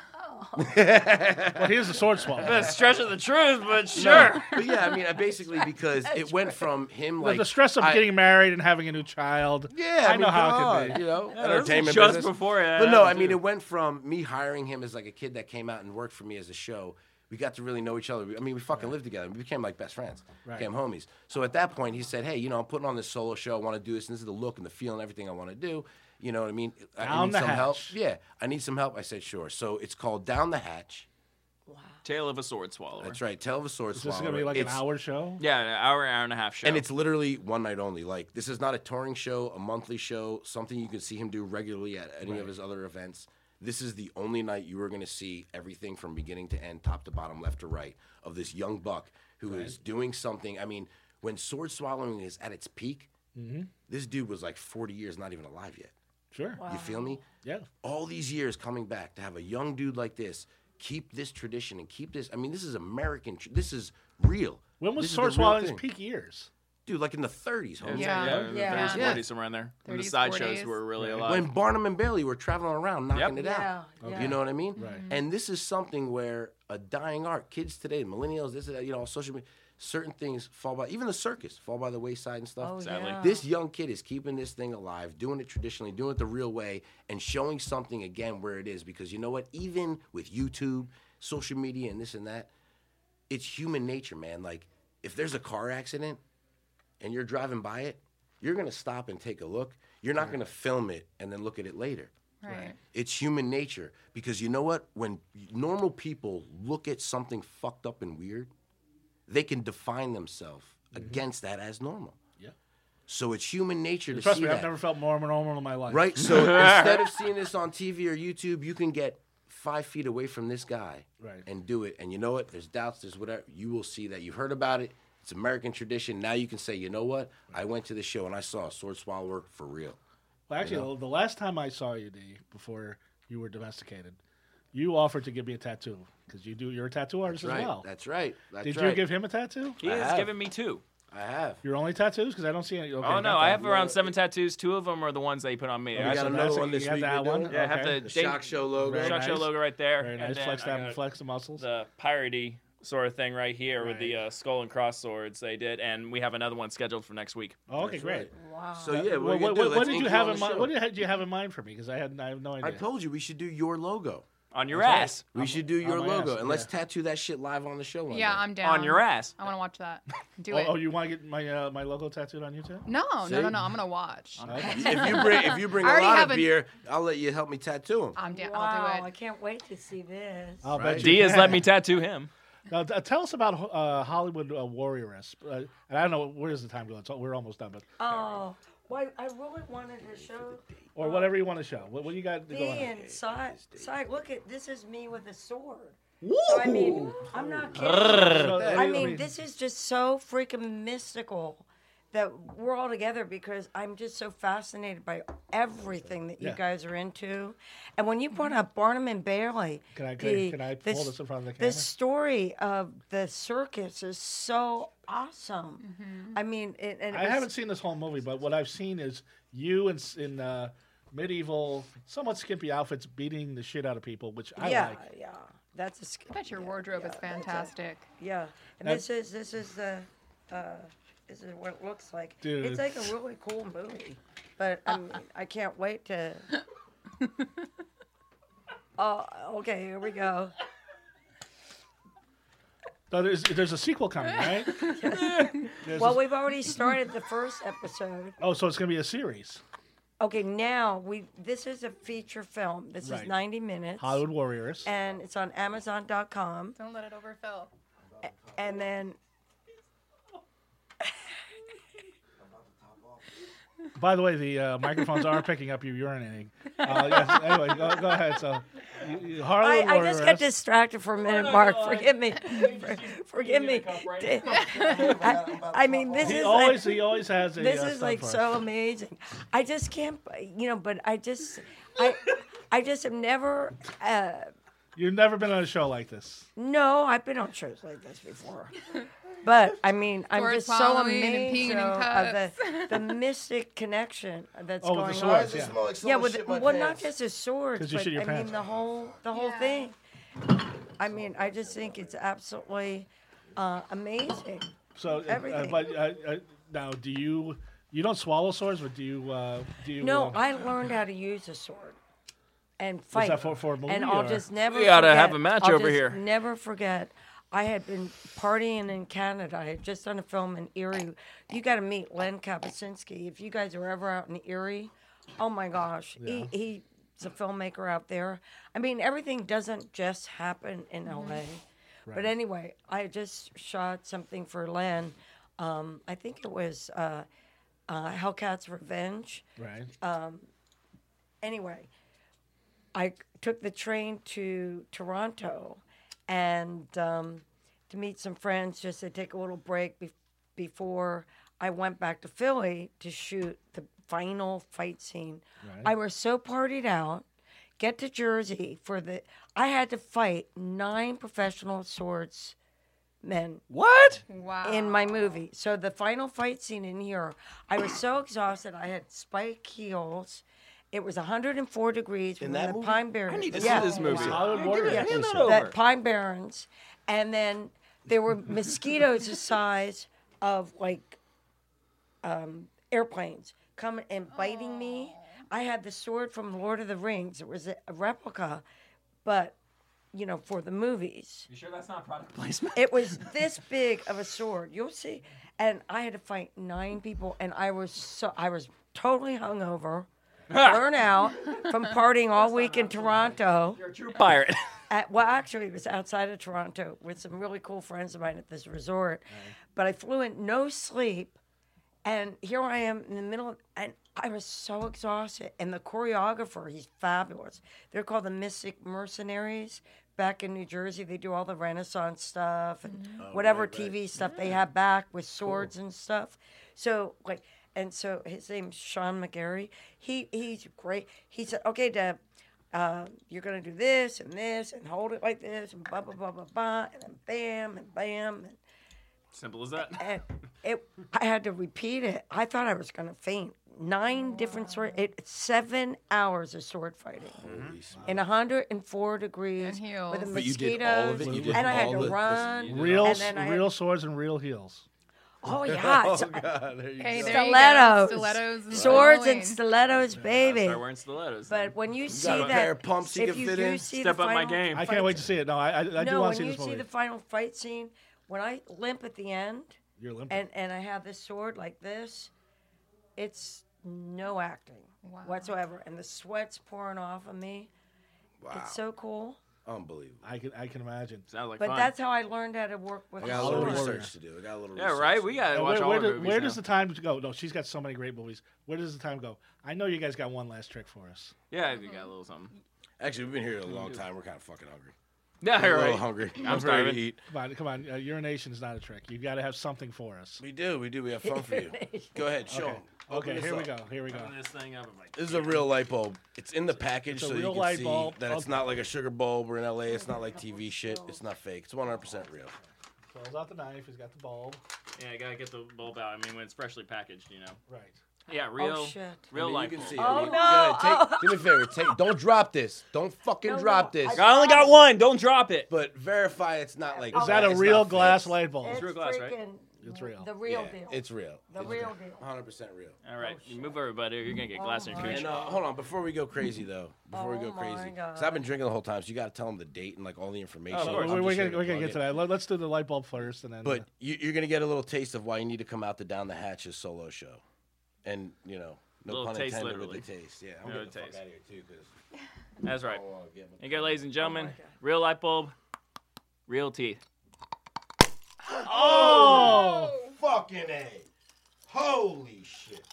Well, here's the sword swallow.
The stretch of the truth, but sure.
No, but yeah, I mean, basically because it went from him like
the stress of getting married and having a new child.
Yeah,
I know how it could be.
Entertainment
just
business.
before it.
But no, I mean, it went from me hiring him as like a kid that came out and worked for me as a show. We got to really know each other. I mean, we fucking lived together. We became like best friends.
Right.
Became homies. So at that point, he said, hey, I'm putting on this solo show. I want to do this, and this is the look and the feel and everything I want to do. You know what I mean? I need some help. Yeah, I need some help. I said, sure. So it's called Down the Hatch.
Wow.
Tale of a Sword Swallower.
That's right. Tale of a Sword
Is
Swallower.
this going to be like an hour show?
Yeah, an hour and a half show.
And it's literally one night only. Like, this is not a touring show, a monthly show, something you can see him do regularly at any of his other events. This is the only night you are going to see everything from beginning to end, top to bottom, left to right, of this young buck who is doing something. I mean, when sword swallowing is at its peak, this dude was like 40 years not even alive yet.
Sure.
Wow.
You feel me?
Yeah.
All these years coming back to have a young dude like this keep this tradition and keep this. I mean, this is American. This is real.
When was
This is the
sword
real
swallowing's
thing.
peak years?
Dude, like in the 30s, homie.
Yeah.
Yeah, 30s,
Yeah.
40s, somewhere in there. When the
30s,
sideshows
40s.
were really alive.
When Barnum and Bailey were traveling around knocking it out.
Yeah.
You know what I mean?
Right.
And this is something where a dying art, kids today, millennials, this is that, social media, certain things fall by, even the circus, fall by the wayside and stuff.
Oh,
Sadly.
yeah.
This young kid is keeping this thing alive, doing it traditionally, doing it the real way, and showing something again where it is. Because you know what? Even with YouTube, social media, and this and that, it's human nature, man. Like, if there's a car accident and you're driving by it, you're going to stop and take a look. You're not going to film it and then look at it later.
Right.
It's human nature. Because you know what? When normal people look at something fucked up and weird, they can define themselves against that as normal.
Yeah.
So it's human nature to
Trust
see
me,
that.
I've never felt more normal in my life.
Right? So instead of seeing this on TV or YouTube, you can get 5 feet away from this guy
Right.
and do it. And you know what? There's doubts, there's whatever. You will see that. You've heard about it. It's American tradition. Now you can say, you know what? I went to the show and I saw a sword swallower for real.
Well, actually, the last time I saw you, D, before you were domesticated, you offered to give me a tattoo because you're a tattoo artist
Right.
as well.
That's right. That's
Did
right.
you give him a tattoo?
He
I
has
have.
given me 2.
I have.
Your only tattoos? Because I don't see any. Okay,
Oh,
not
no, I
that.
have around 7 tattoos. 2 of them are the ones that he put on me.
We
I
got
so
another
that's-
one
you
this
got
week
that
we're
one?
doing.
Yeah, I have
Okay.
the
Shock Show logo.
Very
Shock
nice.
Show logo right there.
Very
and
nice.
then
Flex
I
that,
got
flex the muscles.
the piratey sort of thing right here with the
Right.
skull and cross swords they did, and we have another one scheduled for next week.
Oh, okay,
That's
great.
right.
Wow.
So yeah,
Well,
what
did you have in mind? What did you have in mind for me? Because I have no idea.
I told you we should do your logo.
On your
That's right.
ass.
We should do your
on my
logo,
ass,
and let's
yeah.
tattoo that shit live on the show one
Yeah,
day.
I'm down.
On your ass.
I want to watch that. Do
Oh,
it.
oh, you want to get my logo tattooed on you too?
No.
See?
I'm gonna watch.
Okay.
If you bring
I
a
already
lot
have
of
a-
beer, I'll let you help me tattoo him.
I'm down.
Wow,
I'll do
I
it.
can't wait to see this.
I'll
Right.
bet you
D has
can.
let me tattoo him.
Now, tell us about Hollywood Warrioress. And I don't know where's the time going. So we're almost done, but
Oh, well, I really wanted to show
or whatever you want to show. What do you got going on?
and side. Look at this is me with a sword. So, I mean, I'm not kidding. I mean, this is just so freaking mystical that we're all together because I'm just so fascinated by everything that you
Yeah.
guys are into. And when you brought up Barnum and Bailey,
Can I
the-
hold this in front of the
the
camera?
story of the circus is so awesome. I mean, and it
I
was-
haven't seen this whole movie, but what I've seen is you in medieval, somewhat skimpy outfits, beating the shit out of people, which I
yeah,
like.
yeah. That's a sk-
I bet your wardrobe is fantastic.
Yeah, and
Now-
this is the this is what it looks like.
Dude.
It's like a really cool movie, but I mean, I can't wait to. Oh, okay, here we go.
So there's a sequel coming, right? There's
Well,
a-
we've already started the first episode.
oh, so it's gonna be a series.
Okay, now this is a feature film. This
Right.
is 90 minutes.
Hollywood Warriors.
And it's on Amazon.com.
Don't let it overfill.
And then
By the way, the microphones are picking up you urinating. Yes, anyway, go ahead. So, Hollywood
I
Warriors.
just got distracted for a minute, Mark. Forgive me. Forgive me. I mean, this is like,
He always has a.
this is
stuff
like
for us.
so amazing. I just can't, but I just have never.
You've never been on a show like this.
No, I've been on shows like this before. But I mean, I'm
Swords
just so
following and
amazed
peeing in
though, of
cups.
the mystic connection that's
Oh, with the
going on.
swords, yeah.
Yeah, with well, not just the swords,
'Cause you
but
shit your
I
pants.
mean the whole
Yeah.
thing. I mean, I just think it's absolutely amazing.
So,
Everything.
but now, do you don't swallow swords, but do you?
No, I learned how to use a sword and fight.
that for a movie,
and I'll
or-
just never.
We oughta
forget,
have a match
I'll
over
just
here.
Never forget. I had been partying in Canada. I had just done a film in Erie. You got to meet Len Kapuscinski. If you guys are ever out in Erie, oh my gosh, he's a filmmaker out there. I mean, everything doesn't just happen in LA. But anyway, I just shot something for Len. I think it was Hellcat's Revenge.
Right.
Anyway, I took the train to Toronto and to meet some friends just to take a little break before I went back to Philly to shoot the final fight scene.
Right.
I was so partied out. get to Jersey I had to fight 9 professional swordsmen
What?
Wow.
in my movie. So the final fight scene in here, I was so exhausted. I had spike heels. It was 104 degrees.
In
we were
that
the
movie?
Pine Barrens.
I need to
Yeah.
see this movie.
Solid Warrior.
Hand that
The
over.
Pine Barrens, and then there were mosquitoes the size of like airplanes coming and biting me. I had the sword from Lord of the Rings. It was a replica, but for the movies.
You sure that's not product placement?
It was this big of a sword. You'll see. And I had to fight 9 people, and I was totally hungover, burnt out from partying all week in Toronto.
You're a true pirate.
Actually, it was outside of Toronto with some really cool friends of mine at this resort. But I flew in, no sleep, and here I am in the middle and I was so exhausted. And the choreographer, he's fabulous. They're called the Mystic Mercenaries. Back in New Jersey, they do all the Renaissance stuff and whatever TV stuff they have back with swords and stuff. So, so his name's Sean McGarry. He's great. He said, okay, Deb, you're going to do this and hold it like this and blah, blah, blah, blah, blah, and then bam and bam.
Simple as that.
And I had to repeat it. I thought I was going to faint. 9 different sword. 7 hours of sword fighting in 104 degrees
And heels.
with the
But you
mosquitoes,
did all of it? You did
and I had
all
to
of it?
run.
Real,
and then I had-
real swords and real heels.
Oh yeah,
Oh God, there you
Okay,
go.
there you go.
Stilettos.
Stilettos and
swords and
Halloween.
stilettos, baby.
Start wearing stilettos.
But when you see
got a
that,
pair of pumps you
if
can
you
fit
do
in?
see
Step
the
up my
final
game.
I
fight
can't wait to see it. No, I do
no,
want
when
to see
you
this
see
movie.
the final fight scene, when I limp at the end,
You're limping.
and I have this sword like this, it's no acting
Wow.
whatsoever, and the sweat's pouring off of me.
Wow,
It's so cool.
unbelievable.
I can imagine.
Sounds like
But
fun.
that's how I learned how to work with
I
a
got a little
sword.
Warrior.
research to do. I got a little
yeah,
research
right.
to
We
do.
got to watch all
Where,
our movies
where
now.
does the time go? No, she's got so many great movies. Where does the time go? I know you guys got one last trick for us.
Yeah, you got a little something.
Actually, we've been here a long time. We're kind of fucking hungry.
Yeah,
We're
you're
a little
right.
hungry.
I'm
We're ready to
starving.
eat.
Come on. Urination is not a trick. You've got to have something for us.
We do. We have fun for you. Go ahead, show
Okay.
'em.
Okay,
Open this
here we
up.
go. Here we go.
Open this thing up. I'm like,
This is a real light bulb. It's in the package,
It's a
so
real
you can
light
see
bulb.
that it's
Okay.
not like a sugar bulb. We're in LA. It's not like TV shit. It's not fake. It's 100% real.
Pulls out the knife. He's got the bulb.
yeah, I gotta get the bulb out. I mean, when it's freshly packaged,
Right.
Yeah, real,
Oh shit!
real
I mean,
life.
you can see.
bulb.
Oh,
I mean,
no.
go ahead, do me a favor. Don't drop this. Don't fucking
No,
drop
no,
this.
I only got one. Don't drop it.
But verify it's not like.
Is that a
it's
real
not fake.
glass light bulb?
It's
real glass, right?
freaking
It's real.
The real
Yeah,
deal.
it's real.
The
It's
real deal.
100% real.
All right, you move everybody. You're gonna get glass in your
my
creature.
And hold on, before we go crazy though, before we
Oh
go
my
crazy,
God.
because I've been drinking the whole time, so you got to tell them the date and like all the information.
Oh, of course.
I'm
We're
just here
gonna
plug
get
it.
to that. Let's do the light bulb first, and then.
But you're gonna get a little taste of why you need to come out to Down the Hatches solo show, and no
Little
pun
taste,
intended
literally.
with the taste. Yeah, I'm
No
getting the
taste.
fuck out of here too, because
That's right. You go, ladies and gentlemen.
God.
Real light bulb, real teeth.
oh!
fucking A. Holy shit.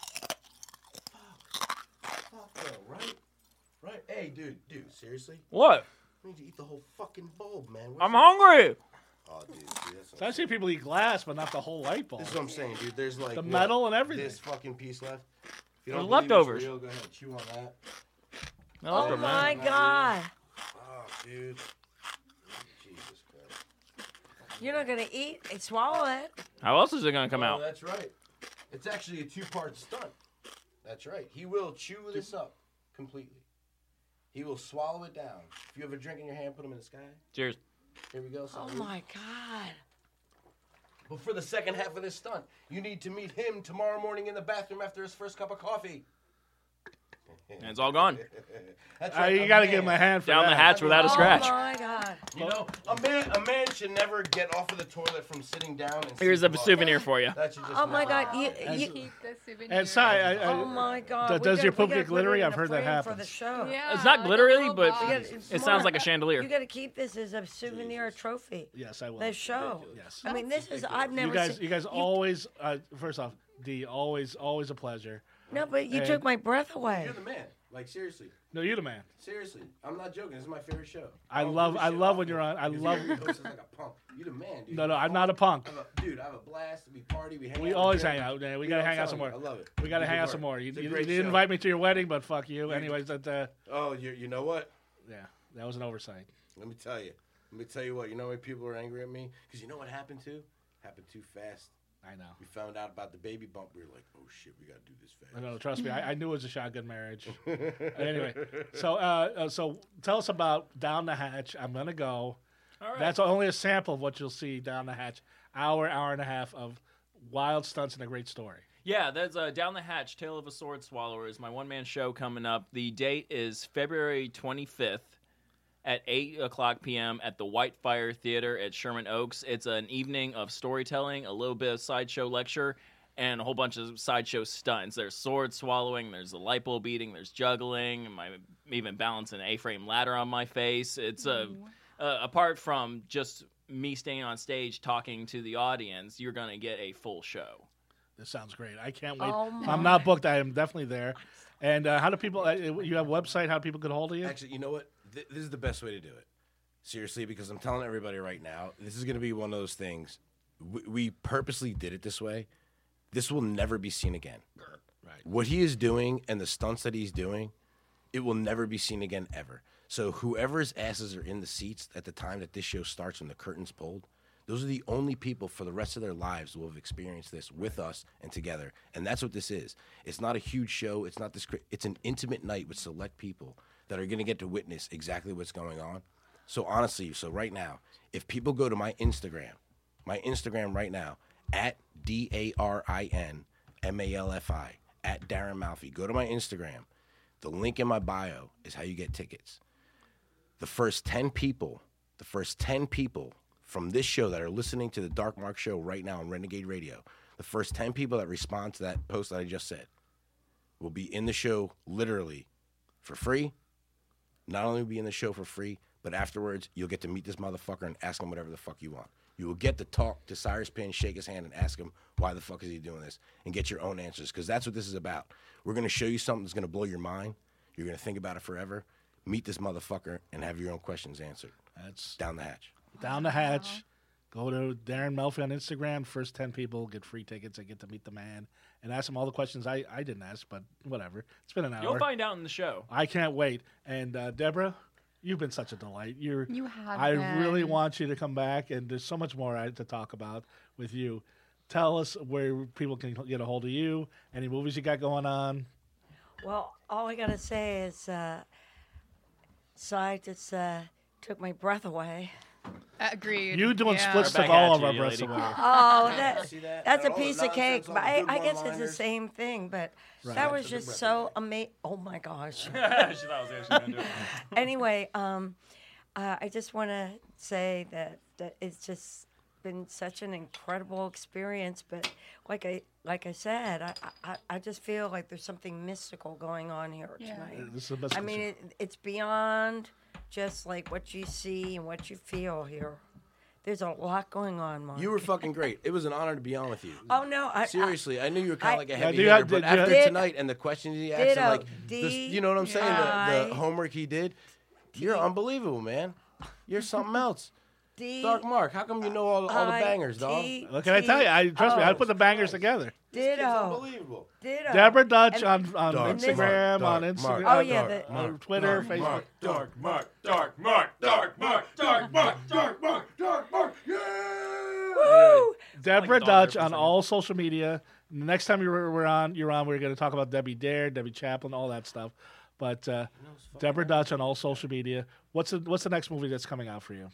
Fuck no, right? Right? Hey, dude, seriously?
What?
I need to eat the whole fucking bulb, man.
I'm hungry.
Oh, dude, that's
So I've seen people eat glass, but not the whole light bulb.
This is what I'm saying, dude. There's like
The
what,
metal and everything.
This fucking piece left. If you
There's
don't believe it's
leftovers.
real, go ahead, chew on that.
No,
Oh
that's
my
man.
God!
Oh, dude. Jesus Christ.
You're not gonna eat and swallow it.
How else is it gonna come
Oh,
out?
that's right. It's actually a 2-part stunt. That's right. He will chew this up completely. He will swallow it down. If you have a drink in your hand, put them in the sky.
Cheers.
Here we go.
Oh
salute.
my God!
But for the second half of this stunt, you need to meet him tomorrow morning in the bathroom after his first cup of coffee.
And it's all gone.
That's
You got to give him a hand for
Down
that.
the hatch without a scratch.
Oh my God!
You know, a man should never get off of the toilet from sitting down. And
Here's
see
a
the
souvenir for you.
That should just
Oh my
never
God! You,
happen.
you,
Keep the souvenir.
And sorry,
oh my God!
Does
We
your
gotta-
poop
we gotta
get
put it
glittery?
in
I've
a
heard that
frame for
happens.
the show.
Yeah,
It's not
like a
glittery,
little
but
box.
it sounds like a chandelier.
You got to keep this as a souvenir, a trophy.
Yes, I will.
The show.
Yes.
I mean, this is I've never
You guys
seen.
always. First off, D, always a pleasure.
No, but you
and-
took my breath away.
You're the man. Like seriously,
No, you're the man.
seriously. I'm not joking. This is my favorite show.
I
don't
love
give a shit
when
off
you're
you.
on. I
If
love.
you're host, it's like a punk. You the man, dude.
No, I'm not a punk.
Dude, I have a blast. We party. We hang
We
out.
always
drink.
hang out, man. We
You
gotta
know
hang
what
out some
I'm
more.
telling you? I love it.
We gotta
It's a
hang
good
out some
work.
more. You
It's a
didn't
great show.
invite me to your wedding, but fuck you. Anyways, that.
Oh, you know what?
Yeah, that was an oversight.
Let me tell you what. You know why people are angry at me? Because you know what happened too? Happened too fast.
I know.
We found out about the baby bump. We were like, oh shit, we got to do this fast.
I know. Trust me, I knew it was a shotgun marriage. Anyway, so tell us about Down the Hatch. I'm gonna go.
All right.
That's only a sample of what you'll see down the hatch. Hour and a half of wild stunts and a great story.
Yeah, there's Down the Hatch, Tale of a Sword Swallower is my one-man show coming up. The date is February 25th at 8 o'clock p.m. at the Whitefire Theater at Sherman Oaks. It's an evening of storytelling, a little bit of sideshow lecture, and a whole bunch of sideshow stunts. There's sword swallowing, there's the lipo beating, there's juggling, I'm even balancing an A-frame ladder on my face. It's apart from just me standing on stage talking to the audience, you're going to get a full show.
This sounds great. I can't wait.
Oh
If I'm not booked, I am definitely there. And how do people, you have a website, how people get a hold of you?
Actually, you know what? This is the best way to do it. Seriously, because I'm telling everybody right now, this is going to be one of those things. We purposely did it this way. This will never be seen again.
Right.
What he is doing and the stunts that he's doing, it will never be seen again ever. So whoever's asses are in the seats at the time that this show starts when the curtain's pulled, those are the only people for the rest of their lives who have experienced this with us and together. And that's what this is. It's not a huge show. It's not this. It's an intimate night with select people that are going to get to witness exactly what's going on. So honestly, right now, if people go to my Instagram right now, at DARINMALFI, at Darren Malfi, go to my Instagram. The link in my bio is how you get tickets. The first 10 people from this show that are listening to the Dark Mark Show right now on Renegade Radio, the first 10 people that respond to that post that I just said will be in the show literally for free. Not only will be in the show for free, but afterwards you'll get to meet this motherfucker and ask him whatever the fuck you want. You will get to talk to Cyrus Payne, shake his hand, and ask him why the fuck is he doing this, and get your own answers, because that's what this is about. We're going to show you something that's going to blow your mind. You're going to think about it forever. Meet this motherfucker and have your own questions answered.
That's
Down the Hatch.
Down the Hatch. Go to Darren Melfi on Instagram. First 10 people get free tickets. I get to meet the man and ask him all the questions I didn't ask, but whatever. It's been an hour.
You'll find out in the show.
I can't wait. And Deborah, you've been such a delight.
You have
I
been.
really want you to come back, and there's so much more to talk about with you. Tell us where people can get a hold of you, any movies you got going on.
Well, all I gotta say is, Cy just took my breath away.
Agreed.
You doing
Yeah.
splits
Right
of
back
all
at
of
you,
our
you
breasts
lady.
away.
Oh,
See that?
that's a
All the
piece of cake.
nonsense, all
But
the good
I guess it's the
one-liners.
same thing. But
Right.
that was just so amazing. Oh my gosh.
She thought I was actually going to do it.
Anyway, I just want to say that it's just been such an incredible experience. But like I said, I just feel like there's something mystical going on here
Yeah.
tonight.
This is the best.
I mean, it's beyond just like what you see and what you feel here. There's a lot going on, Mark.
You were fucking great. It was an honor to be on with you.
Oh no!
Seriously, I knew you were kind of like a heavy
do you
hitter,
have-
but
did you
after
have-
tonight and the questions he asked, and
Ditto.
like, you know what I'm saying? The
D-I-
homework he did, you're unbelievable, man. You're something else. Dark Mark, how come you know all the bangers, dog?
What can I tell you? Trust me, I put the bangers together.
Ditto.
Unbelievable.
Ditto.
Deborah Dutch
And-
on
Dark
Instagram,
Mark,
on
Dark
Instagram.
Mark,
Oh, yeah,
Dark
the-
Mark,
Twitter,
Dark
Facebook.
Mark, Dark Mark, Dark Mark, Dark Mark, Dark Mark, Dark Mark, Dark Mark, yeah!
Woo!
Deborah
Like
Dutch
Dogger for a
on
second.
all social media. The next time you're on, we're going to talk about Debbie Dare, Debbie Chaplin, all that stuff. But Deborah Dutch on all social media. What's the next movie that's coming out for you?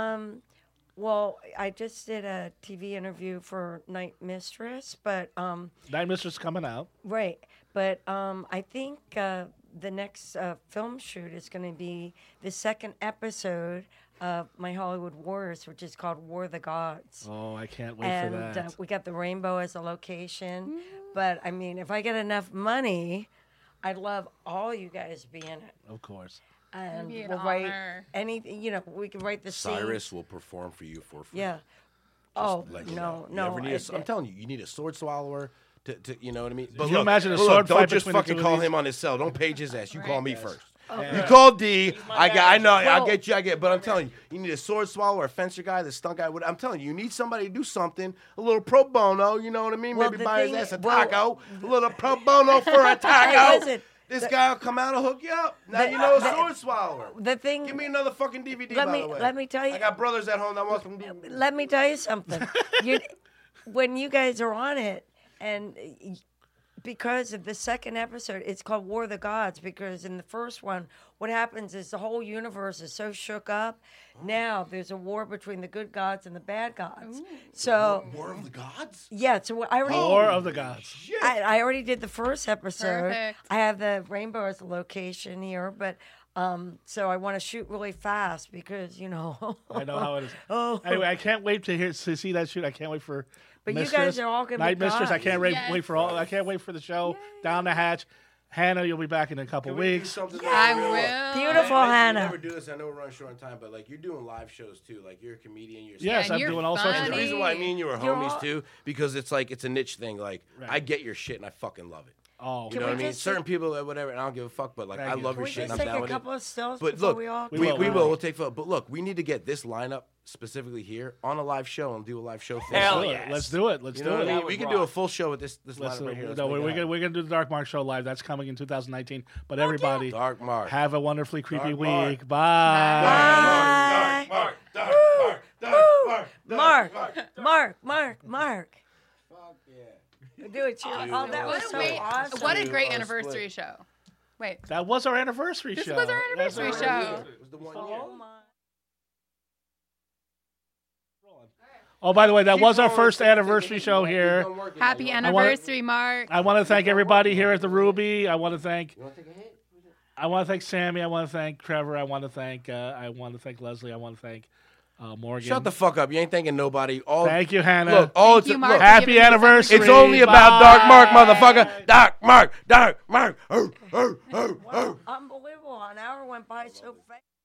Well, I just did a TV interview for Night Mistress, but
Night Mistress coming out.
right. But I think the next film shoot is going to be the second episode of My Hollywood Wars, which is called War of the Gods.
Oh, I can't wait
And
for that.
we got the rainbow as a location. But I mean, if I get enough money, I'd love all you guys to be in it.
Of course.
And
be an
we'll write
honor.
anything. You know, we can write the
Cyrus
scenes.
will perform for you for free.
Yeah. Oh
Let you
no,
know. You
no!
ever need I'm telling you, you need a sword swallower to you know what I mean? But
you imagine a
look,
sword
don't
fight
just
between the
fucking
two of
call
these?
him on his cell. Don't page his ass. You call me first.
Yeah.
You call D. I know. I
Well-
get you. But I'm telling you, you need a sword swallower, a fencer guy, the stunt guy. I'm telling you, you need somebody to do something, a little pro bono. You know what I mean?
Well,
Maybe
the
buy his
thing-
ass a
well-
taco, a little pro bono for a
Hey,
taco.
listen,
This guy will come out and hook you up. Now you know a sword swallower.
The thing.
Give me another fucking DVD, by the way.
Let me tell you.
I got brothers at home that want some.
Let me tell you something. When you guys are on it, and because of the second episode, it's called War of the Gods, because in the first one, what happens is the whole universe is so shook up. Now there's a war between the good gods and the bad gods. Ooh. So
War of the Gods?
Yeah, so I already
War of the Gods.
I already did the first episode.
Perfect.
I have the rainbow as a location here, but so I want to shoot really fast because
I know how it is. Anyway, I can't wait to see that shoot. I can't wait for.
But
Mistress,
you guys are all gonna
Night
be
Mistress. I can't
Yes.
wait for all. I can't wait for the show. Yay. Down the hatch. Hannah, you'll be back in a couple weeks.
I will.
Beautiful, Hannah.
I never do this. I know we're running short on time, but like you're doing live shows too. Like you're a comedian.
Yes, I'm doing all sorts of
The
stuff.
reason why me and you are homies too, because it's like it's a niche thing. Like
Right.
I get your shit and I fucking love it.
Oh,
You know what I mean? Certain people, whatever, and I don't give a fuck, but like,
Thank
I
you.
love
Can
your
we
shit and
just
I'm
take
down
a
with
couple
it.
of stills
But
before
look,
we all
we
we
will.
will. We'll take photos. But look, we need to get this lineup specifically here on a live show and do a live show thing.
Hell
Let's do it.
yes.
Let's do it. Let's
You
do
know what
it.
I mean?
That
We
would
can do a
rock.
full show with this
Let's
lineup
do
right here.
it.
Let's
No,
make it
we're
happen.
gonna do the Dark Mark show live. That's coming in 2019. But everybody,
Dark Mark.
have a wonderfully creepy
Dark Mark.
week. Bye.
Bye.
Mark.
Mark.
Fuck yeah.
Do it, cheer. Oh, that was so awesome.
What a
Dude,
great
split.
anniversary show. Wait.
That was our anniversary
This
show.
was our
That's
anniversary
our-
show.
It was the 1 year.
Oh, my.
Oh, by the way, that
Keep
was our
going,
first
keep
anniversary
taking
show
it.
here.
Keep on working.
Happy
You
anniversary, Mark.
I want to thank everybody here at the Ruby. I want to thank.
want to take a hit?
I want to thank Sammy. I want to thank Trevor. I want to thank. Leslie. I want to thank Morgan.
Shut the fuck up. You ain't thanking nobody.
Thank you, Hannah.
Look, all
Thank
it's
you, Mark,
look,
for
Happy
giving us
anniversary.
it's only about
Bye.
Dark Mark, motherfucker. Dark Mark.
Wow, unbelievable. An hour went by so fast.